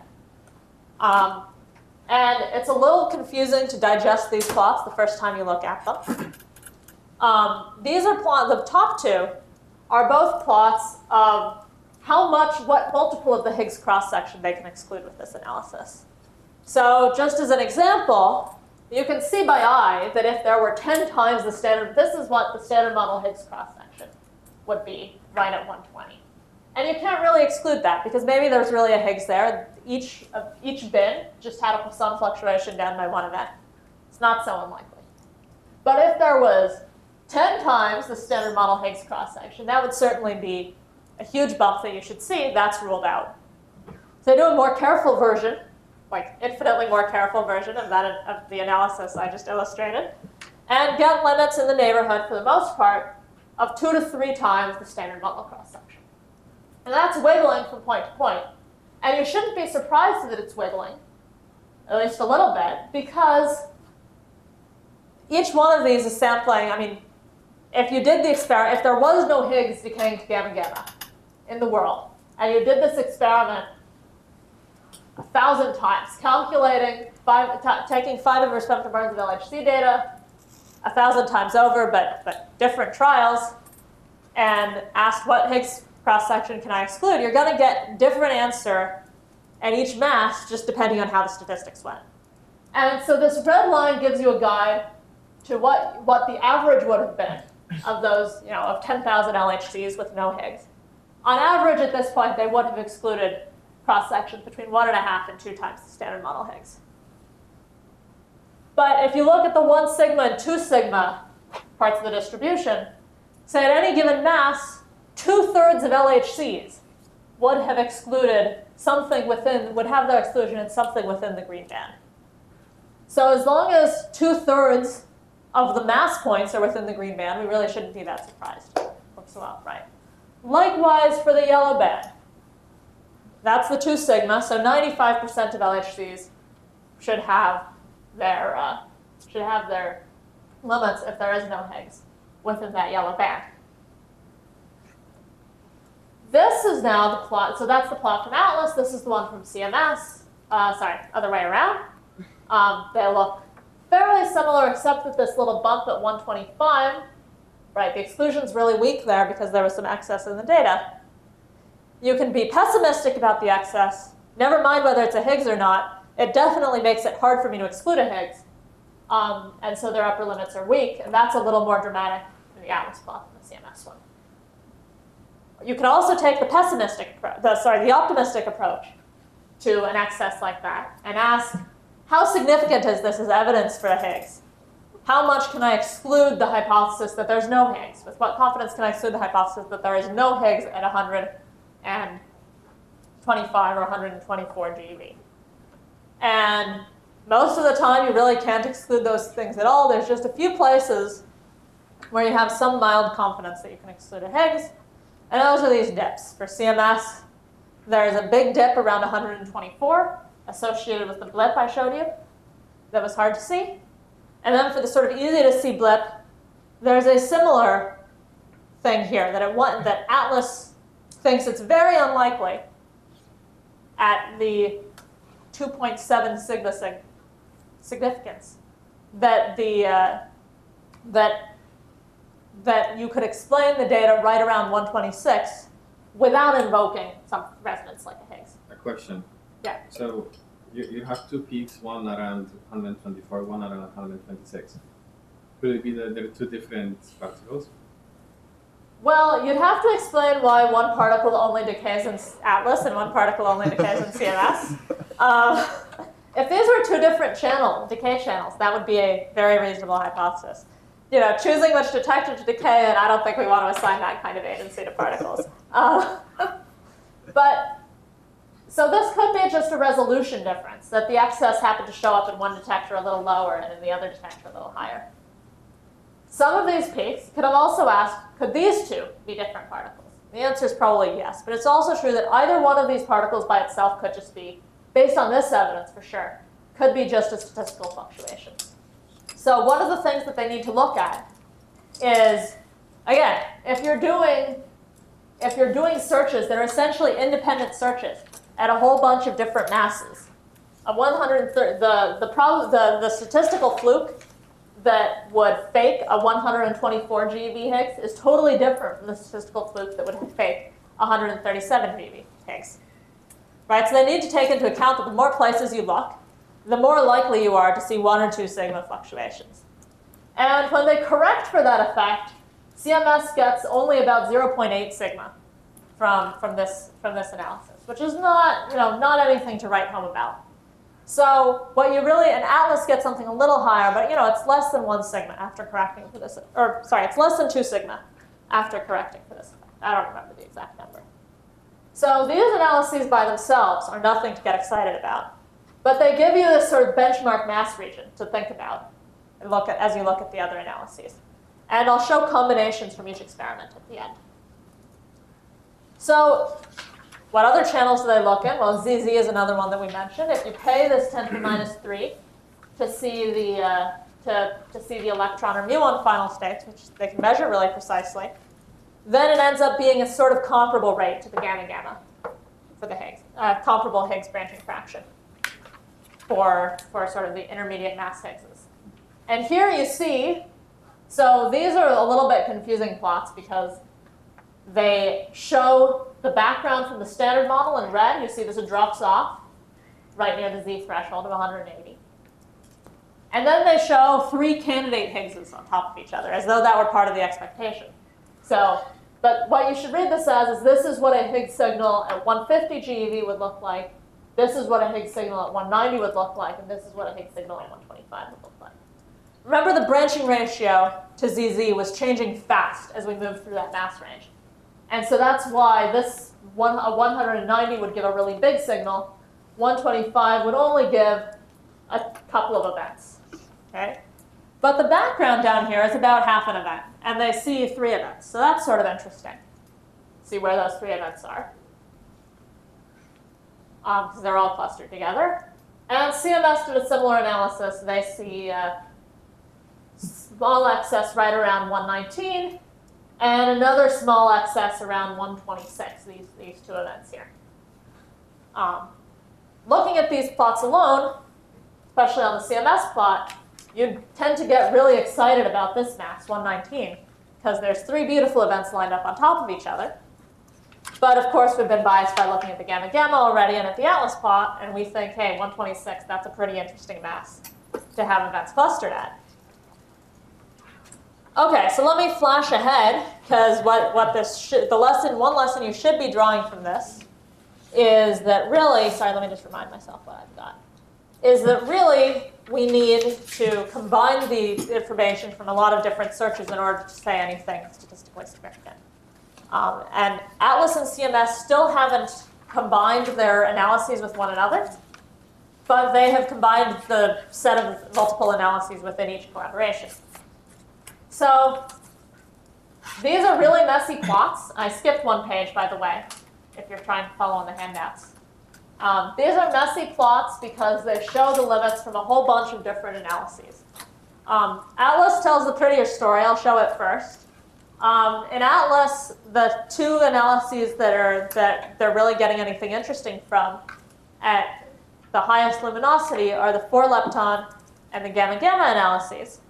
And it's a little confusing to digest these plots the first time you look at them. These are plots, the top 2 are both plots of what multiple of the Higgs cross-section they can exclude with this analysis. So just as an example, you can see by eye that if there were 10 times the standard, this is what the Standard Model Higgs cross-section would be right at 120. And you can't really exclude that because maybe there's really a Higgs there. Each bin just had a some fluctuation down by 1 event. It's not so unlikely. But if there was 10 times the Standard Model Higgs cross-section, that would certainly be a huge bump that you should see. That's ruled out. So I do a more careful version, like infinitely more careful version of the analysis I just illustrated, and get limits in the neighborhood, for the most part, of 2 to 3 times the Standard Model cross-section. And that's wiggling from point to point. And you shouldn't be surprised that it's wiggling, at least a little bit, because each one of these is sampling. I mean, if you did the experiment, if there was no Higgs decaying to gamma-gamma in the world, and you did this experiment 1,000 times, calculating, taking 5 inverse femtobarns of LHC data 1,000 times over, but different trials, and asked what Higgs cross-section can I exclude, you're going to get different answer at each mass just depending on how the statistics went. And so this red line gives you a guide to what the average would have been of those, of 10,000 LHCs with no Higgs. On average, at this point, they would have excluded cross-sections between 1.5 and 2 times the Standard Model Higgs. But if you look at the 1 sigma and 2 sigma parts of the distribution, say at any given mass, 2/3 of LHCs would have excluded something would have their exclusion in something within the green band. So as long as 2/3 of the mass points are within the green band, we really shouldn't be that surprised. Looks well, right? Likewise for the yellow band. That's the 2 sigma, so 95% of LHCs should have their limits if there is no Higgs within that yellow band. This is now the plot. So that's the plot from ATLAS. This is the one from CMS. Other way around. They look fairly similar, except that this little bump at 125, right? The exclusion's really weak there because there was some excess in the data. You can be pessimistic about the excess. Never mind whether it's a Higgs or not. It definitely makes it hard for me to exclude a Higgs. And so their upper limits are weak, and that's a little more dramatic in the ATLAS plot than the CMS one. You can also take the optimistic approach. to an excess like that and ask, how significant is this as evidence for a Higgs? How much can I exclude the hypothesis that there's no Higgs? With what confidence can I exclude the hypothesis that there is no Higgs at 125 or 124 GeV? And most of the time, you really can't exclude those things at all. There's just a few places where you have some mild confidence that you can exclude a Higgs. And those are these dips. For CMS, there's a big dip around 124 associated with the blip I showed you that was hard to see. And then for the sort of easy to see blip, there's a similar thing here that Atlas thinks it's very unlikely at the 2.7 sigma significance that that you could explain the data right around 126 without invoking some resonance like a Higgs. A question. Yeah. So you have two peaks, one around 124, one around 126. Could it be that there are two different particles? Well, you'd have to explain why one particle only decays in Atlas and one particle only decays in CMS. If these were two different decay channels, that would be a very reasonable hypothesis. Choosing which detector to decay in, I don't think we want to assign that kind of agency to particles. So this could be just a resolution difference, that the excess happened to show up in one detector a little lower and in the other detector a little higher. Some of these peaks could have also asked, could these two be different particles? The answer is probably yes, but it's also true that either one of these particles by itself could just be, based on this evidence for sure, could be just a statistical fluctuation. So one of the things that they need to look at is, again, if you're doing searches that are essentially independent searches at a whole bunch of different masses, the statistical fluke that would fake a 124 GeV Higgs is totally different from the statistical fluke that would fake 137 GeV Higgs. Right? So they need to take into account that the more places you look, the more likely you are to see 1 or 2 sigma fluctuations. And when they correct for that effect, CMS gets only about 0.8 sigma from this analysis, which is not anything to write home about. So what you really, and Atlas gets something a little higher, but it's less than 1 sigma after correcting for this, or sorry, it's less than 2 sigma after correcting for this effect. I don't remember the exact number. So these analyses by themselves are nothing to get excited about, but they give you this sort of benchmark mass region to think about and look at as you look at the other analyses. And I'll show combinations from each experiment at the end. So what other channels do they look in? Well, ZZ is another one that we mentioned. If you pay this 10 to the minus 3 to see the electron or muon final states, which they can measure really precisely, then it ends up being a sort of comparable rate to the gamma for the Higgs, comparable Higgs branching fraction for sort of the intermediate mass Higgses. And here you see, so these are a little bit confusing plots because they show the background from the standard model in red. You see this drops off right near the Z threshold of 180. And then they show 3 candidate Higgses on top of each other, as though that were part of the expectation. So, but what you should read this as is this is what a Higgs signal at 150 GeV would look like. This is what a Higgs signal at 190 would look like, and this is what a Higgs signal at 125 would look like. Remember, the branching ratio to ZZ was changing fast as we moved through that mass range. And so that's why a 190 would give a really big signal. 125 would only give a couple of events. Okay? But the background down here is about half an event, and they see 3 events. So that's sort of interesting. See where those 3 events are. Because they're all clustered together. And CMS did a similar analysis. They see small excess right around 119, and another small excess around 126, these 2 events here. Looking at these plots alone, especially on the CMS plot, you tend to get really excited about this mass, 119, because there's 3 beautiful events lined up on top of each other. But of course, we've been biased by looking at the gamma-gamma already and at the Atlas plot, and we think, hey, 126, that's a pretty interesting mass to have events clustered at. Okay, so let me flash ahead, because one lesson you should be drawing from this is that really, sorry, let me just remind myself what I've got, is that really we need to combine the information from a lot of different searches in order to say anything statistically significant. And Atlas and CMS still haven't combined their analyses with one another, but they have combined the set of multiple analyses within each collaboration. So these are really messy plots. I skipped one page, by the way, if you're trying to follow on the handouts. These are messy plots because they show the limits from a whole bunch of different analyses. Atlas tells the prettier story. I'll show it first. In Atlas, the two analyses that they're really getting anything interesting from at the highest luminosity are the 4-lepton and the gamma-gamma analyses.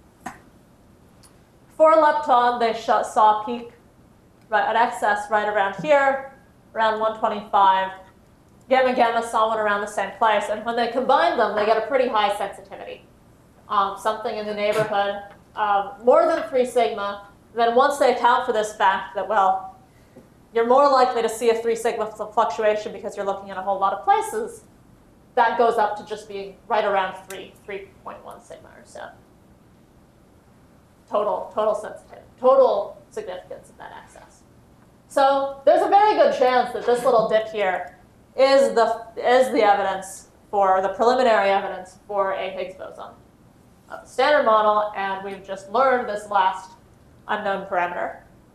4-lepton, they saw peak at excess right around here, around 125. Gamma-gamma saw one around the same place, and when they combine them, they get a pretty high sensitivity, something in the neighborhood of more than 3 sigma. Then once they account for this fact that, well, you're more likely to see a 3 sigma fluctuation because you're looking at a whole lot of places, that goes up to just being right around 3.1 sigma or so. Total sensitivity, total significance of that excess. So there's a very good chance that this little dip here is the evidence for the preliminary evidence for a Higgs boson of the Standard Model, and we've just learned this last unknown parameter.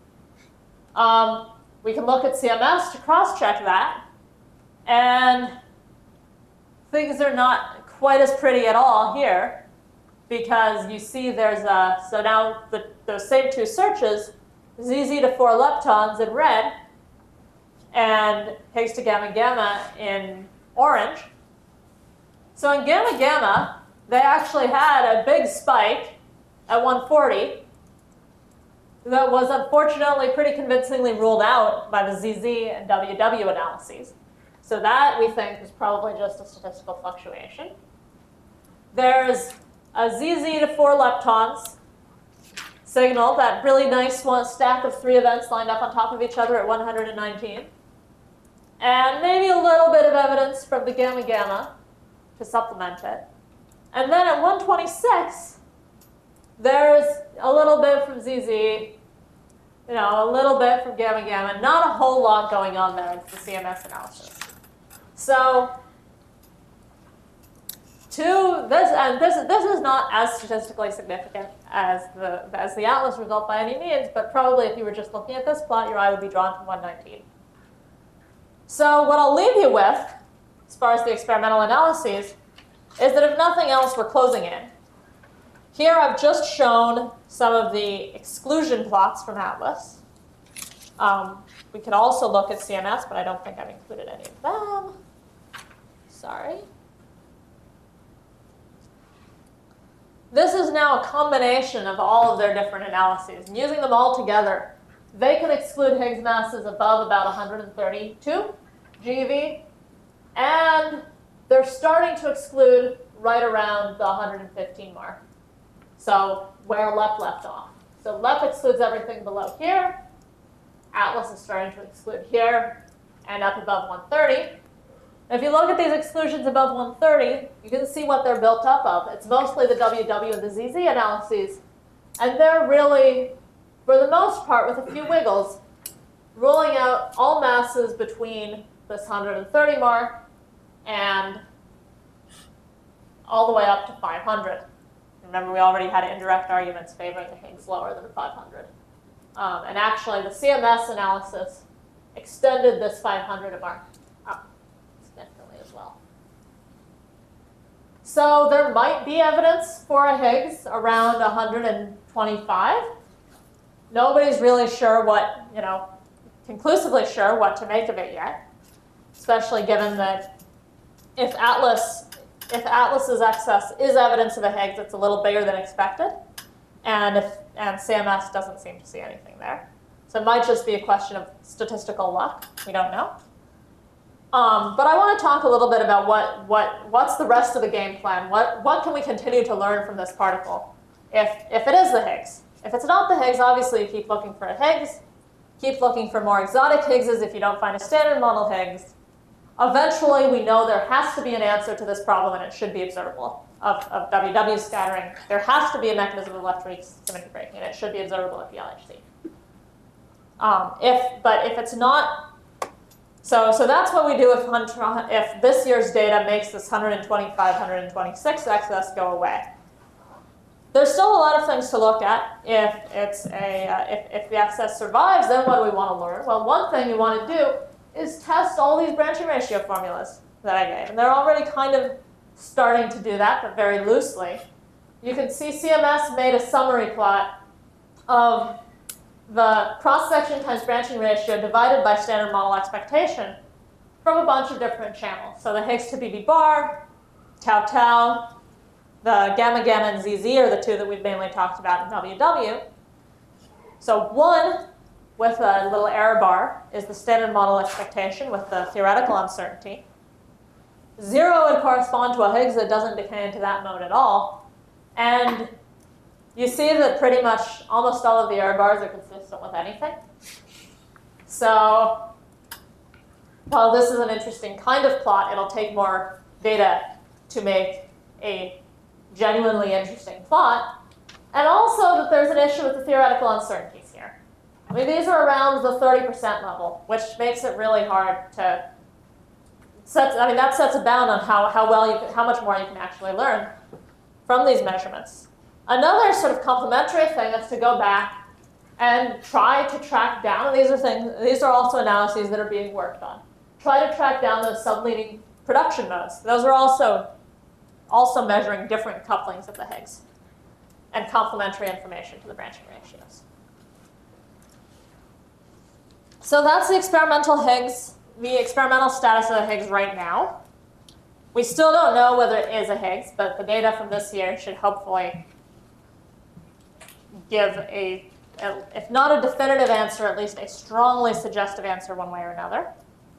We can look at CMS to cross-check that, and things are not quite as pretty at all here, because you see there's a, so now those same two searches, ZZ to 4 leptons in red, and Higgs to gamma-gamma in orange. So in gamma-gamma, they actually had a big spike at 140 that was unfortunately pretty convincingly ruled out by the ZZ and WW analyses. So that, we think, is probably just a statistical fluctuation. There's a ZZ to 4 leptons signal, that really nice one stack of 3 events lined up on top of each other at 119. And maybe a little bit of evidence from the gamma-gamma to supplement it. And then at 126, there's a little bit from ZZ, a little bit from gamma-gamma, not a whole lot going on there in the CMS analysis. So this is not as statistically significant as the Atlas result by any means, but probably if you were just looking at this plot, your eye would be drawn to 119. So what I'll leave you with, as far as the experimental analyses, is that if nothing else, we're closing in. Here I've just shown some of the exclusion plots from Atlas. We can also look at CMS, but I don't think I've included any of them. Sorry. This is now a combination of all of their different analyses. And using them all together, they can exclude Higgs masses above about 132 GeV, and they're starting to exclude right around the 115 mark. So where LEP left off. So LEP excludes everything below here. Atlas is starting to exclude here and up above 130. If you look at these exclusions above 130, you can see what they're built up of. It's mostly the WW and the ZZ analyses, and they're really, for the most part, with a few wiggles, ruling out all masses between this 130 mark and all the way up to 500. Remember, we already had indirect arguments favoring the Higgs lower than 500. And actually, the CMS analysis extended this 500 mark up significantly as well. So there might be evidence for a Higgs around 125. Nobody's really sure what, conclusively sure what to make of it yet, especially given that if Atlas's excess is evidence of a Higgs, it's a little bigger than expected, and CMS doesn't seem to see anything there. So it might just be a question of statistical luck. We don't know. But I want to talk a little bit about what's the rest of the game plan. What can we continue to learn from this particle if it is the Higgs? If it's not the Higgs, obviously you keep looking for a Higgs. Keep looking for more exotic Higgses if you don't find a standard model Higgs. Eventually, we know there has to be an answer to this problem, and it should be observable of WW scattering. There has to be a mechanism of left-right symmetry breaking, and it should be observable at the LHC. But if it's not, so that's what we do if this year's data makes this 125, 126 excess go away. There's still a lot of things to look at. If the excess survives, then what do we want to learn? Well, one thing you want to do is test all these branching ratio formulas that I gave. And they're already kind of starting to do that, but very loosely. You can see CMS made a summary plot of the cross-section times branching ratio divided by standard model expectation from a bunch of different channels. So the Higgs to BB bar, tau tau, the gamma gamma and ZZ are the two that we've mainly talked about in WW. So 1 with a little error bar is the standard model expectation with the theoretical uncertainty. 0 would correspond to a Higgs that doesn't decay into that mode at all. And you see that pretty much almost all of the error bars are consistent with anything. So while this is an interesting kind of plot, it'll take more data to make a genuinely interesting plot. And also that there's an issue with the theoretical uncertainties here. I mean, these are around the 30% level, which makes it really hard to that sets a bound on how much more you can actually learn from these measurements. Another sort of complementary thing is to go back and try to track down, and these are also analyses that are being worked on. Try to track down those subleading production modes. Those are also measuring different couplings of the Higgs and complementary information to the branching ratios. So that's the experimental Higgs, the experimental status of the Higgs right now. We still don't know whether it is a Higgs, but the data from this year should hopefully give if not a definitive answer, at least a strongly suggestive answer one way or another.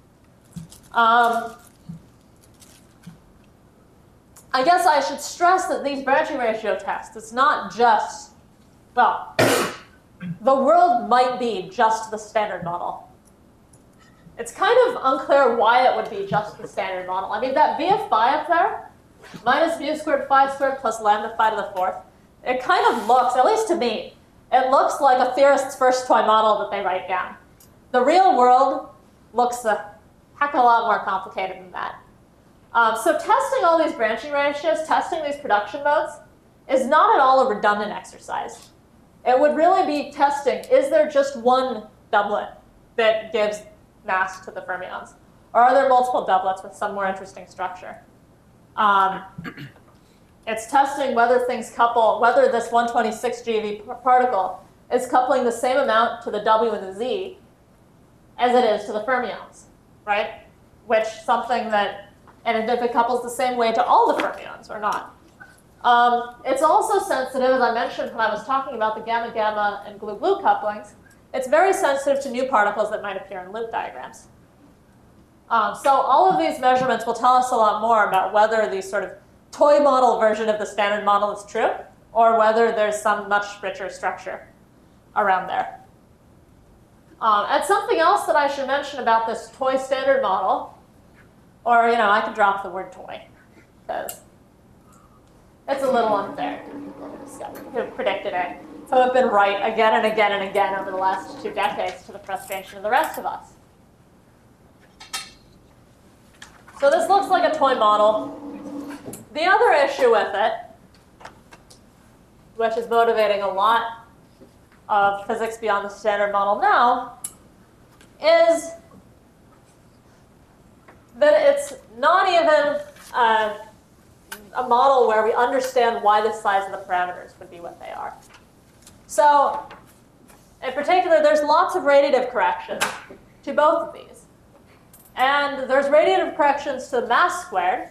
I guess I should stress that these branching ratio tests, it's not just, well, the world might be just the standard model. It's kind of unclear why it would be just the standard model. I mean, that V of phi up there, minus mu squared phi squared plus lambda phi to the fourth, it kind of looks, at least to me, it looks like a theorist's first toy model that they write down. The real world looks a heck of a lot more complicated than that. So testing all these branching ratios, testing these production modes, is not at all a redundant exercise. It would really be testing, is there just one doublet that gives mass to the fermions? Or are there multiple doublets with some more interesting structure? It's testing whether things couple, whether this 126 GeV particle is coupling the same amount to the W and the Z as it is to the fermions, right? Which something that, and if it couples the same way to all the fermions or not. It's also sensitive, as I mentioned when I was talking about the gamma-gamma and glue-glue couplings, it's very sensitive to new particles that might appear in loop diagrams. So all of these measurements will tell us a lot more about whether the sort of toy model version of the standard model is true, or whether there's some much richer structure around there. And something else that I should mention about this toy standard model, or I could drop the word toy, because it's a little unfair who predicted it, who have been right again and again and again over the last 2 decades to the frustration of the rest of us. So this looks like a toy model. The other issue with it, which is motivating a lot of physics beyond the standard model now, is that it's not even a model where we understand why the size of the parameters would be what they are. So, in particular, there's lots of radiative corrections to both of these. And there's radiative corrections to the mass squared,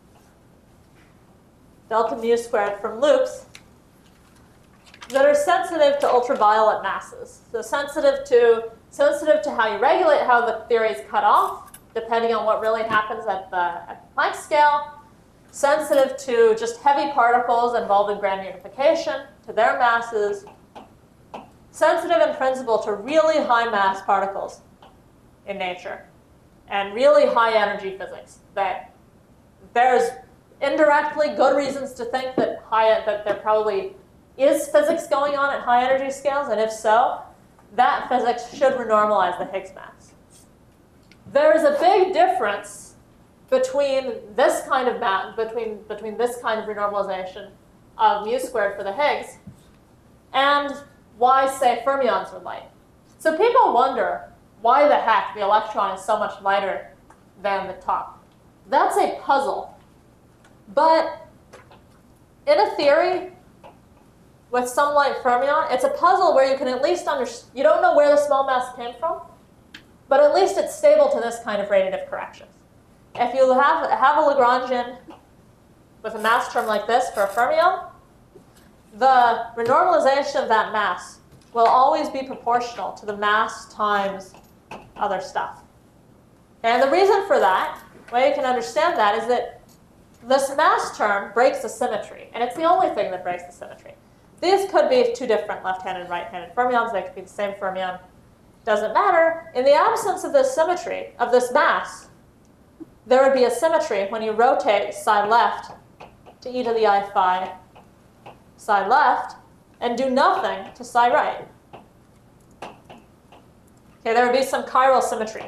delta mu squared from loops, that are sensitive to ultraviolet masses. So sensitive to how you regulate how the theory is cut off, depending on what really happens at the Planck scale. Sensitive to just heavy particles involved in grand unification, to their masses. Sensitive in principle to really high mass particles in nature. and really high energy physics, that there's indirectly good reasons to think that there probably is physics going on at high energy scales, and if so, that physics should renormalize the Higgs mass. There is a big difference between this kind of between this kind of renormalization of mu squared for the Higgs and why, say, fermions are light. So people wonder why the heck the electron is so much lighter than the top. That's a puzzle. But in a theory with some light fermion, it's a puzzle where you can at least understand, you don't know where the small mass came from, but at least it's stable to this kind of radiative corrections. If you have a Lagrangian with a mass term like this for a fermion, the renormalization of that mass will always be proportional to the mass times other stuff. And the reason for that, the way you can understand that, is that this mass term breaks the symmetry, and it's the only thing that breaks the symmetry. These could be two different left-handed and right-handed fermions. They could be the same fermion. Doesn't matter. In the absence of this symmetry, of this mass, there would be a symmetry when you rotate side left to e to the I phi side left and do nothing to side right. Okay, there would be some chiral symmetry.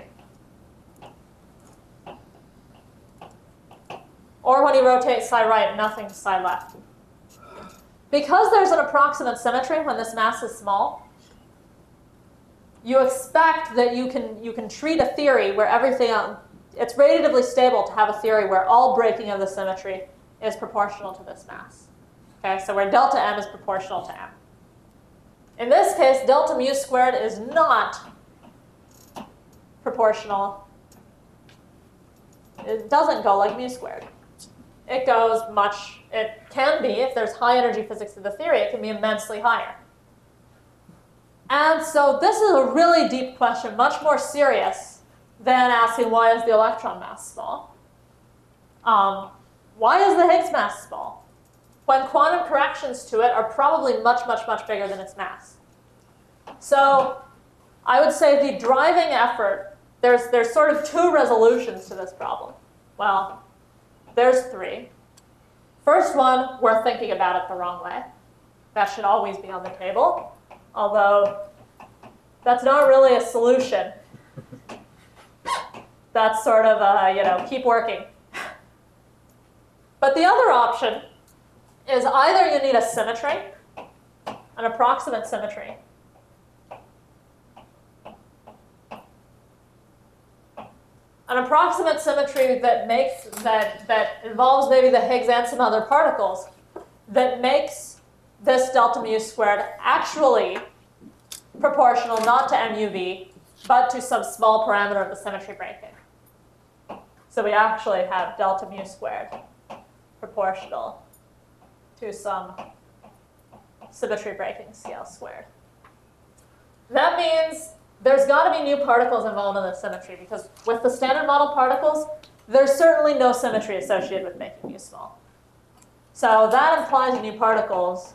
Or when you rotate side right, nothing to side left. Because there's an approximate symmetry when this mass is small, you expect that you can treat a theory where everything else, it's radiatively stable to have a theory where all breaking of the symmetry is proportional to this mass. Okay, so where delta m is proportional to m. In this case, delta mu squared is not proportional. It doesn't go like mu squared. It goes much, it can be, if there's high energy physics to the theory, it can be immensely higher. And so this is a really deep question, much more serious than asking why is the electron mass small. Why is the Higgs mass small? When quantum corrections to it are probably much, much, much bigger than its mass. So I would say the driving effort, there's sort of two resolutions to this problem. Well, there's three. First one, we're thinking about it the wrong way. That should always be on the table, although that's not really a solution. That's sort of keep working. But the other option is either you need a symmetry, an approximate symmetry, that involves maybe the Higgs and some other particles, that makes this delta mu squared actually proportional not to MUV, but to some small parameter of the symmetry breaking. So we actually have delta mu squared proportional to some symmetry breaking scale squared. That means there's got to be new particles involved in the symmetry, because with the standard model particles, there's certainly no symmetry associated with making mu small. So that implies new particles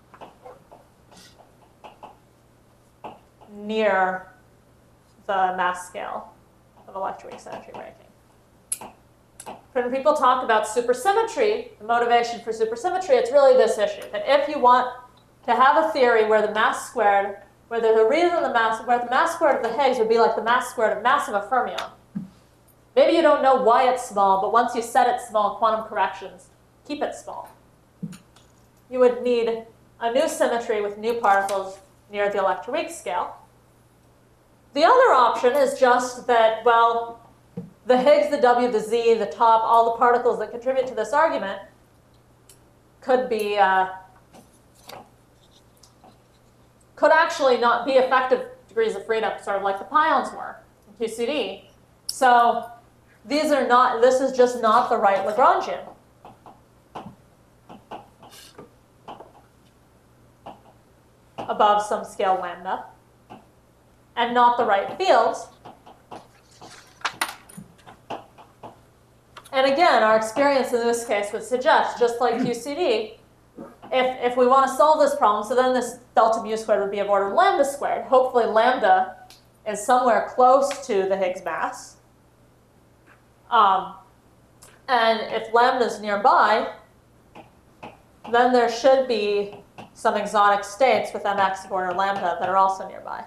near the mass scale of electroweak symmetry breaking. When people talk about supersymmetry, the motivation for supersymmetry, it's really this issue, that if you want to have a theory where the mass squared, where there's a reason where the mass squared of the Higgs would be like the mass squared of mass of a fermion. Maybe you don't know why it's small, but once you set it small, quantum corrections keep it small. You would need a new symmetry with new particles near the electroweak scale. The other option is just that, well, the Higgs, the W, the Z, the top, all the particles that contribute to this argument could be could actually not be effective degrees of freedom, sort of like the pions were in QCD. So these are not, this is just not the right Lagrangian. Above some scale lambda, and not the right fields. And again, our experience in this case would suggest, just like QCD, if we want to solve this problem, so then this delta mu squared would be of order lambda squared. Hopefully lambda is somewhere close to the Higgs mass. And if lambda is nearby, then there should be some exotic states with mx of order lambda that are also nearby.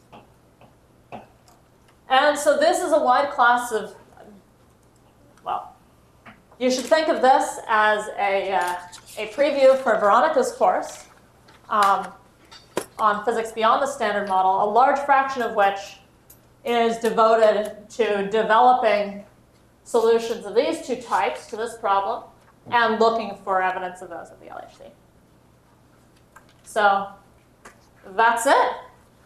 And so this is a wide class of, well, you should think of this as a preview for Veronica's course on physics beyond the standard model, a large fraction of which is devoted to developing solutions of these two types to this problem and looking for evidence of those at the LHC. So that's it.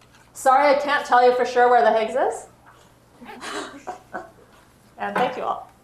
Sorry I can't tell you for sure where the Higgs is. And thank you all.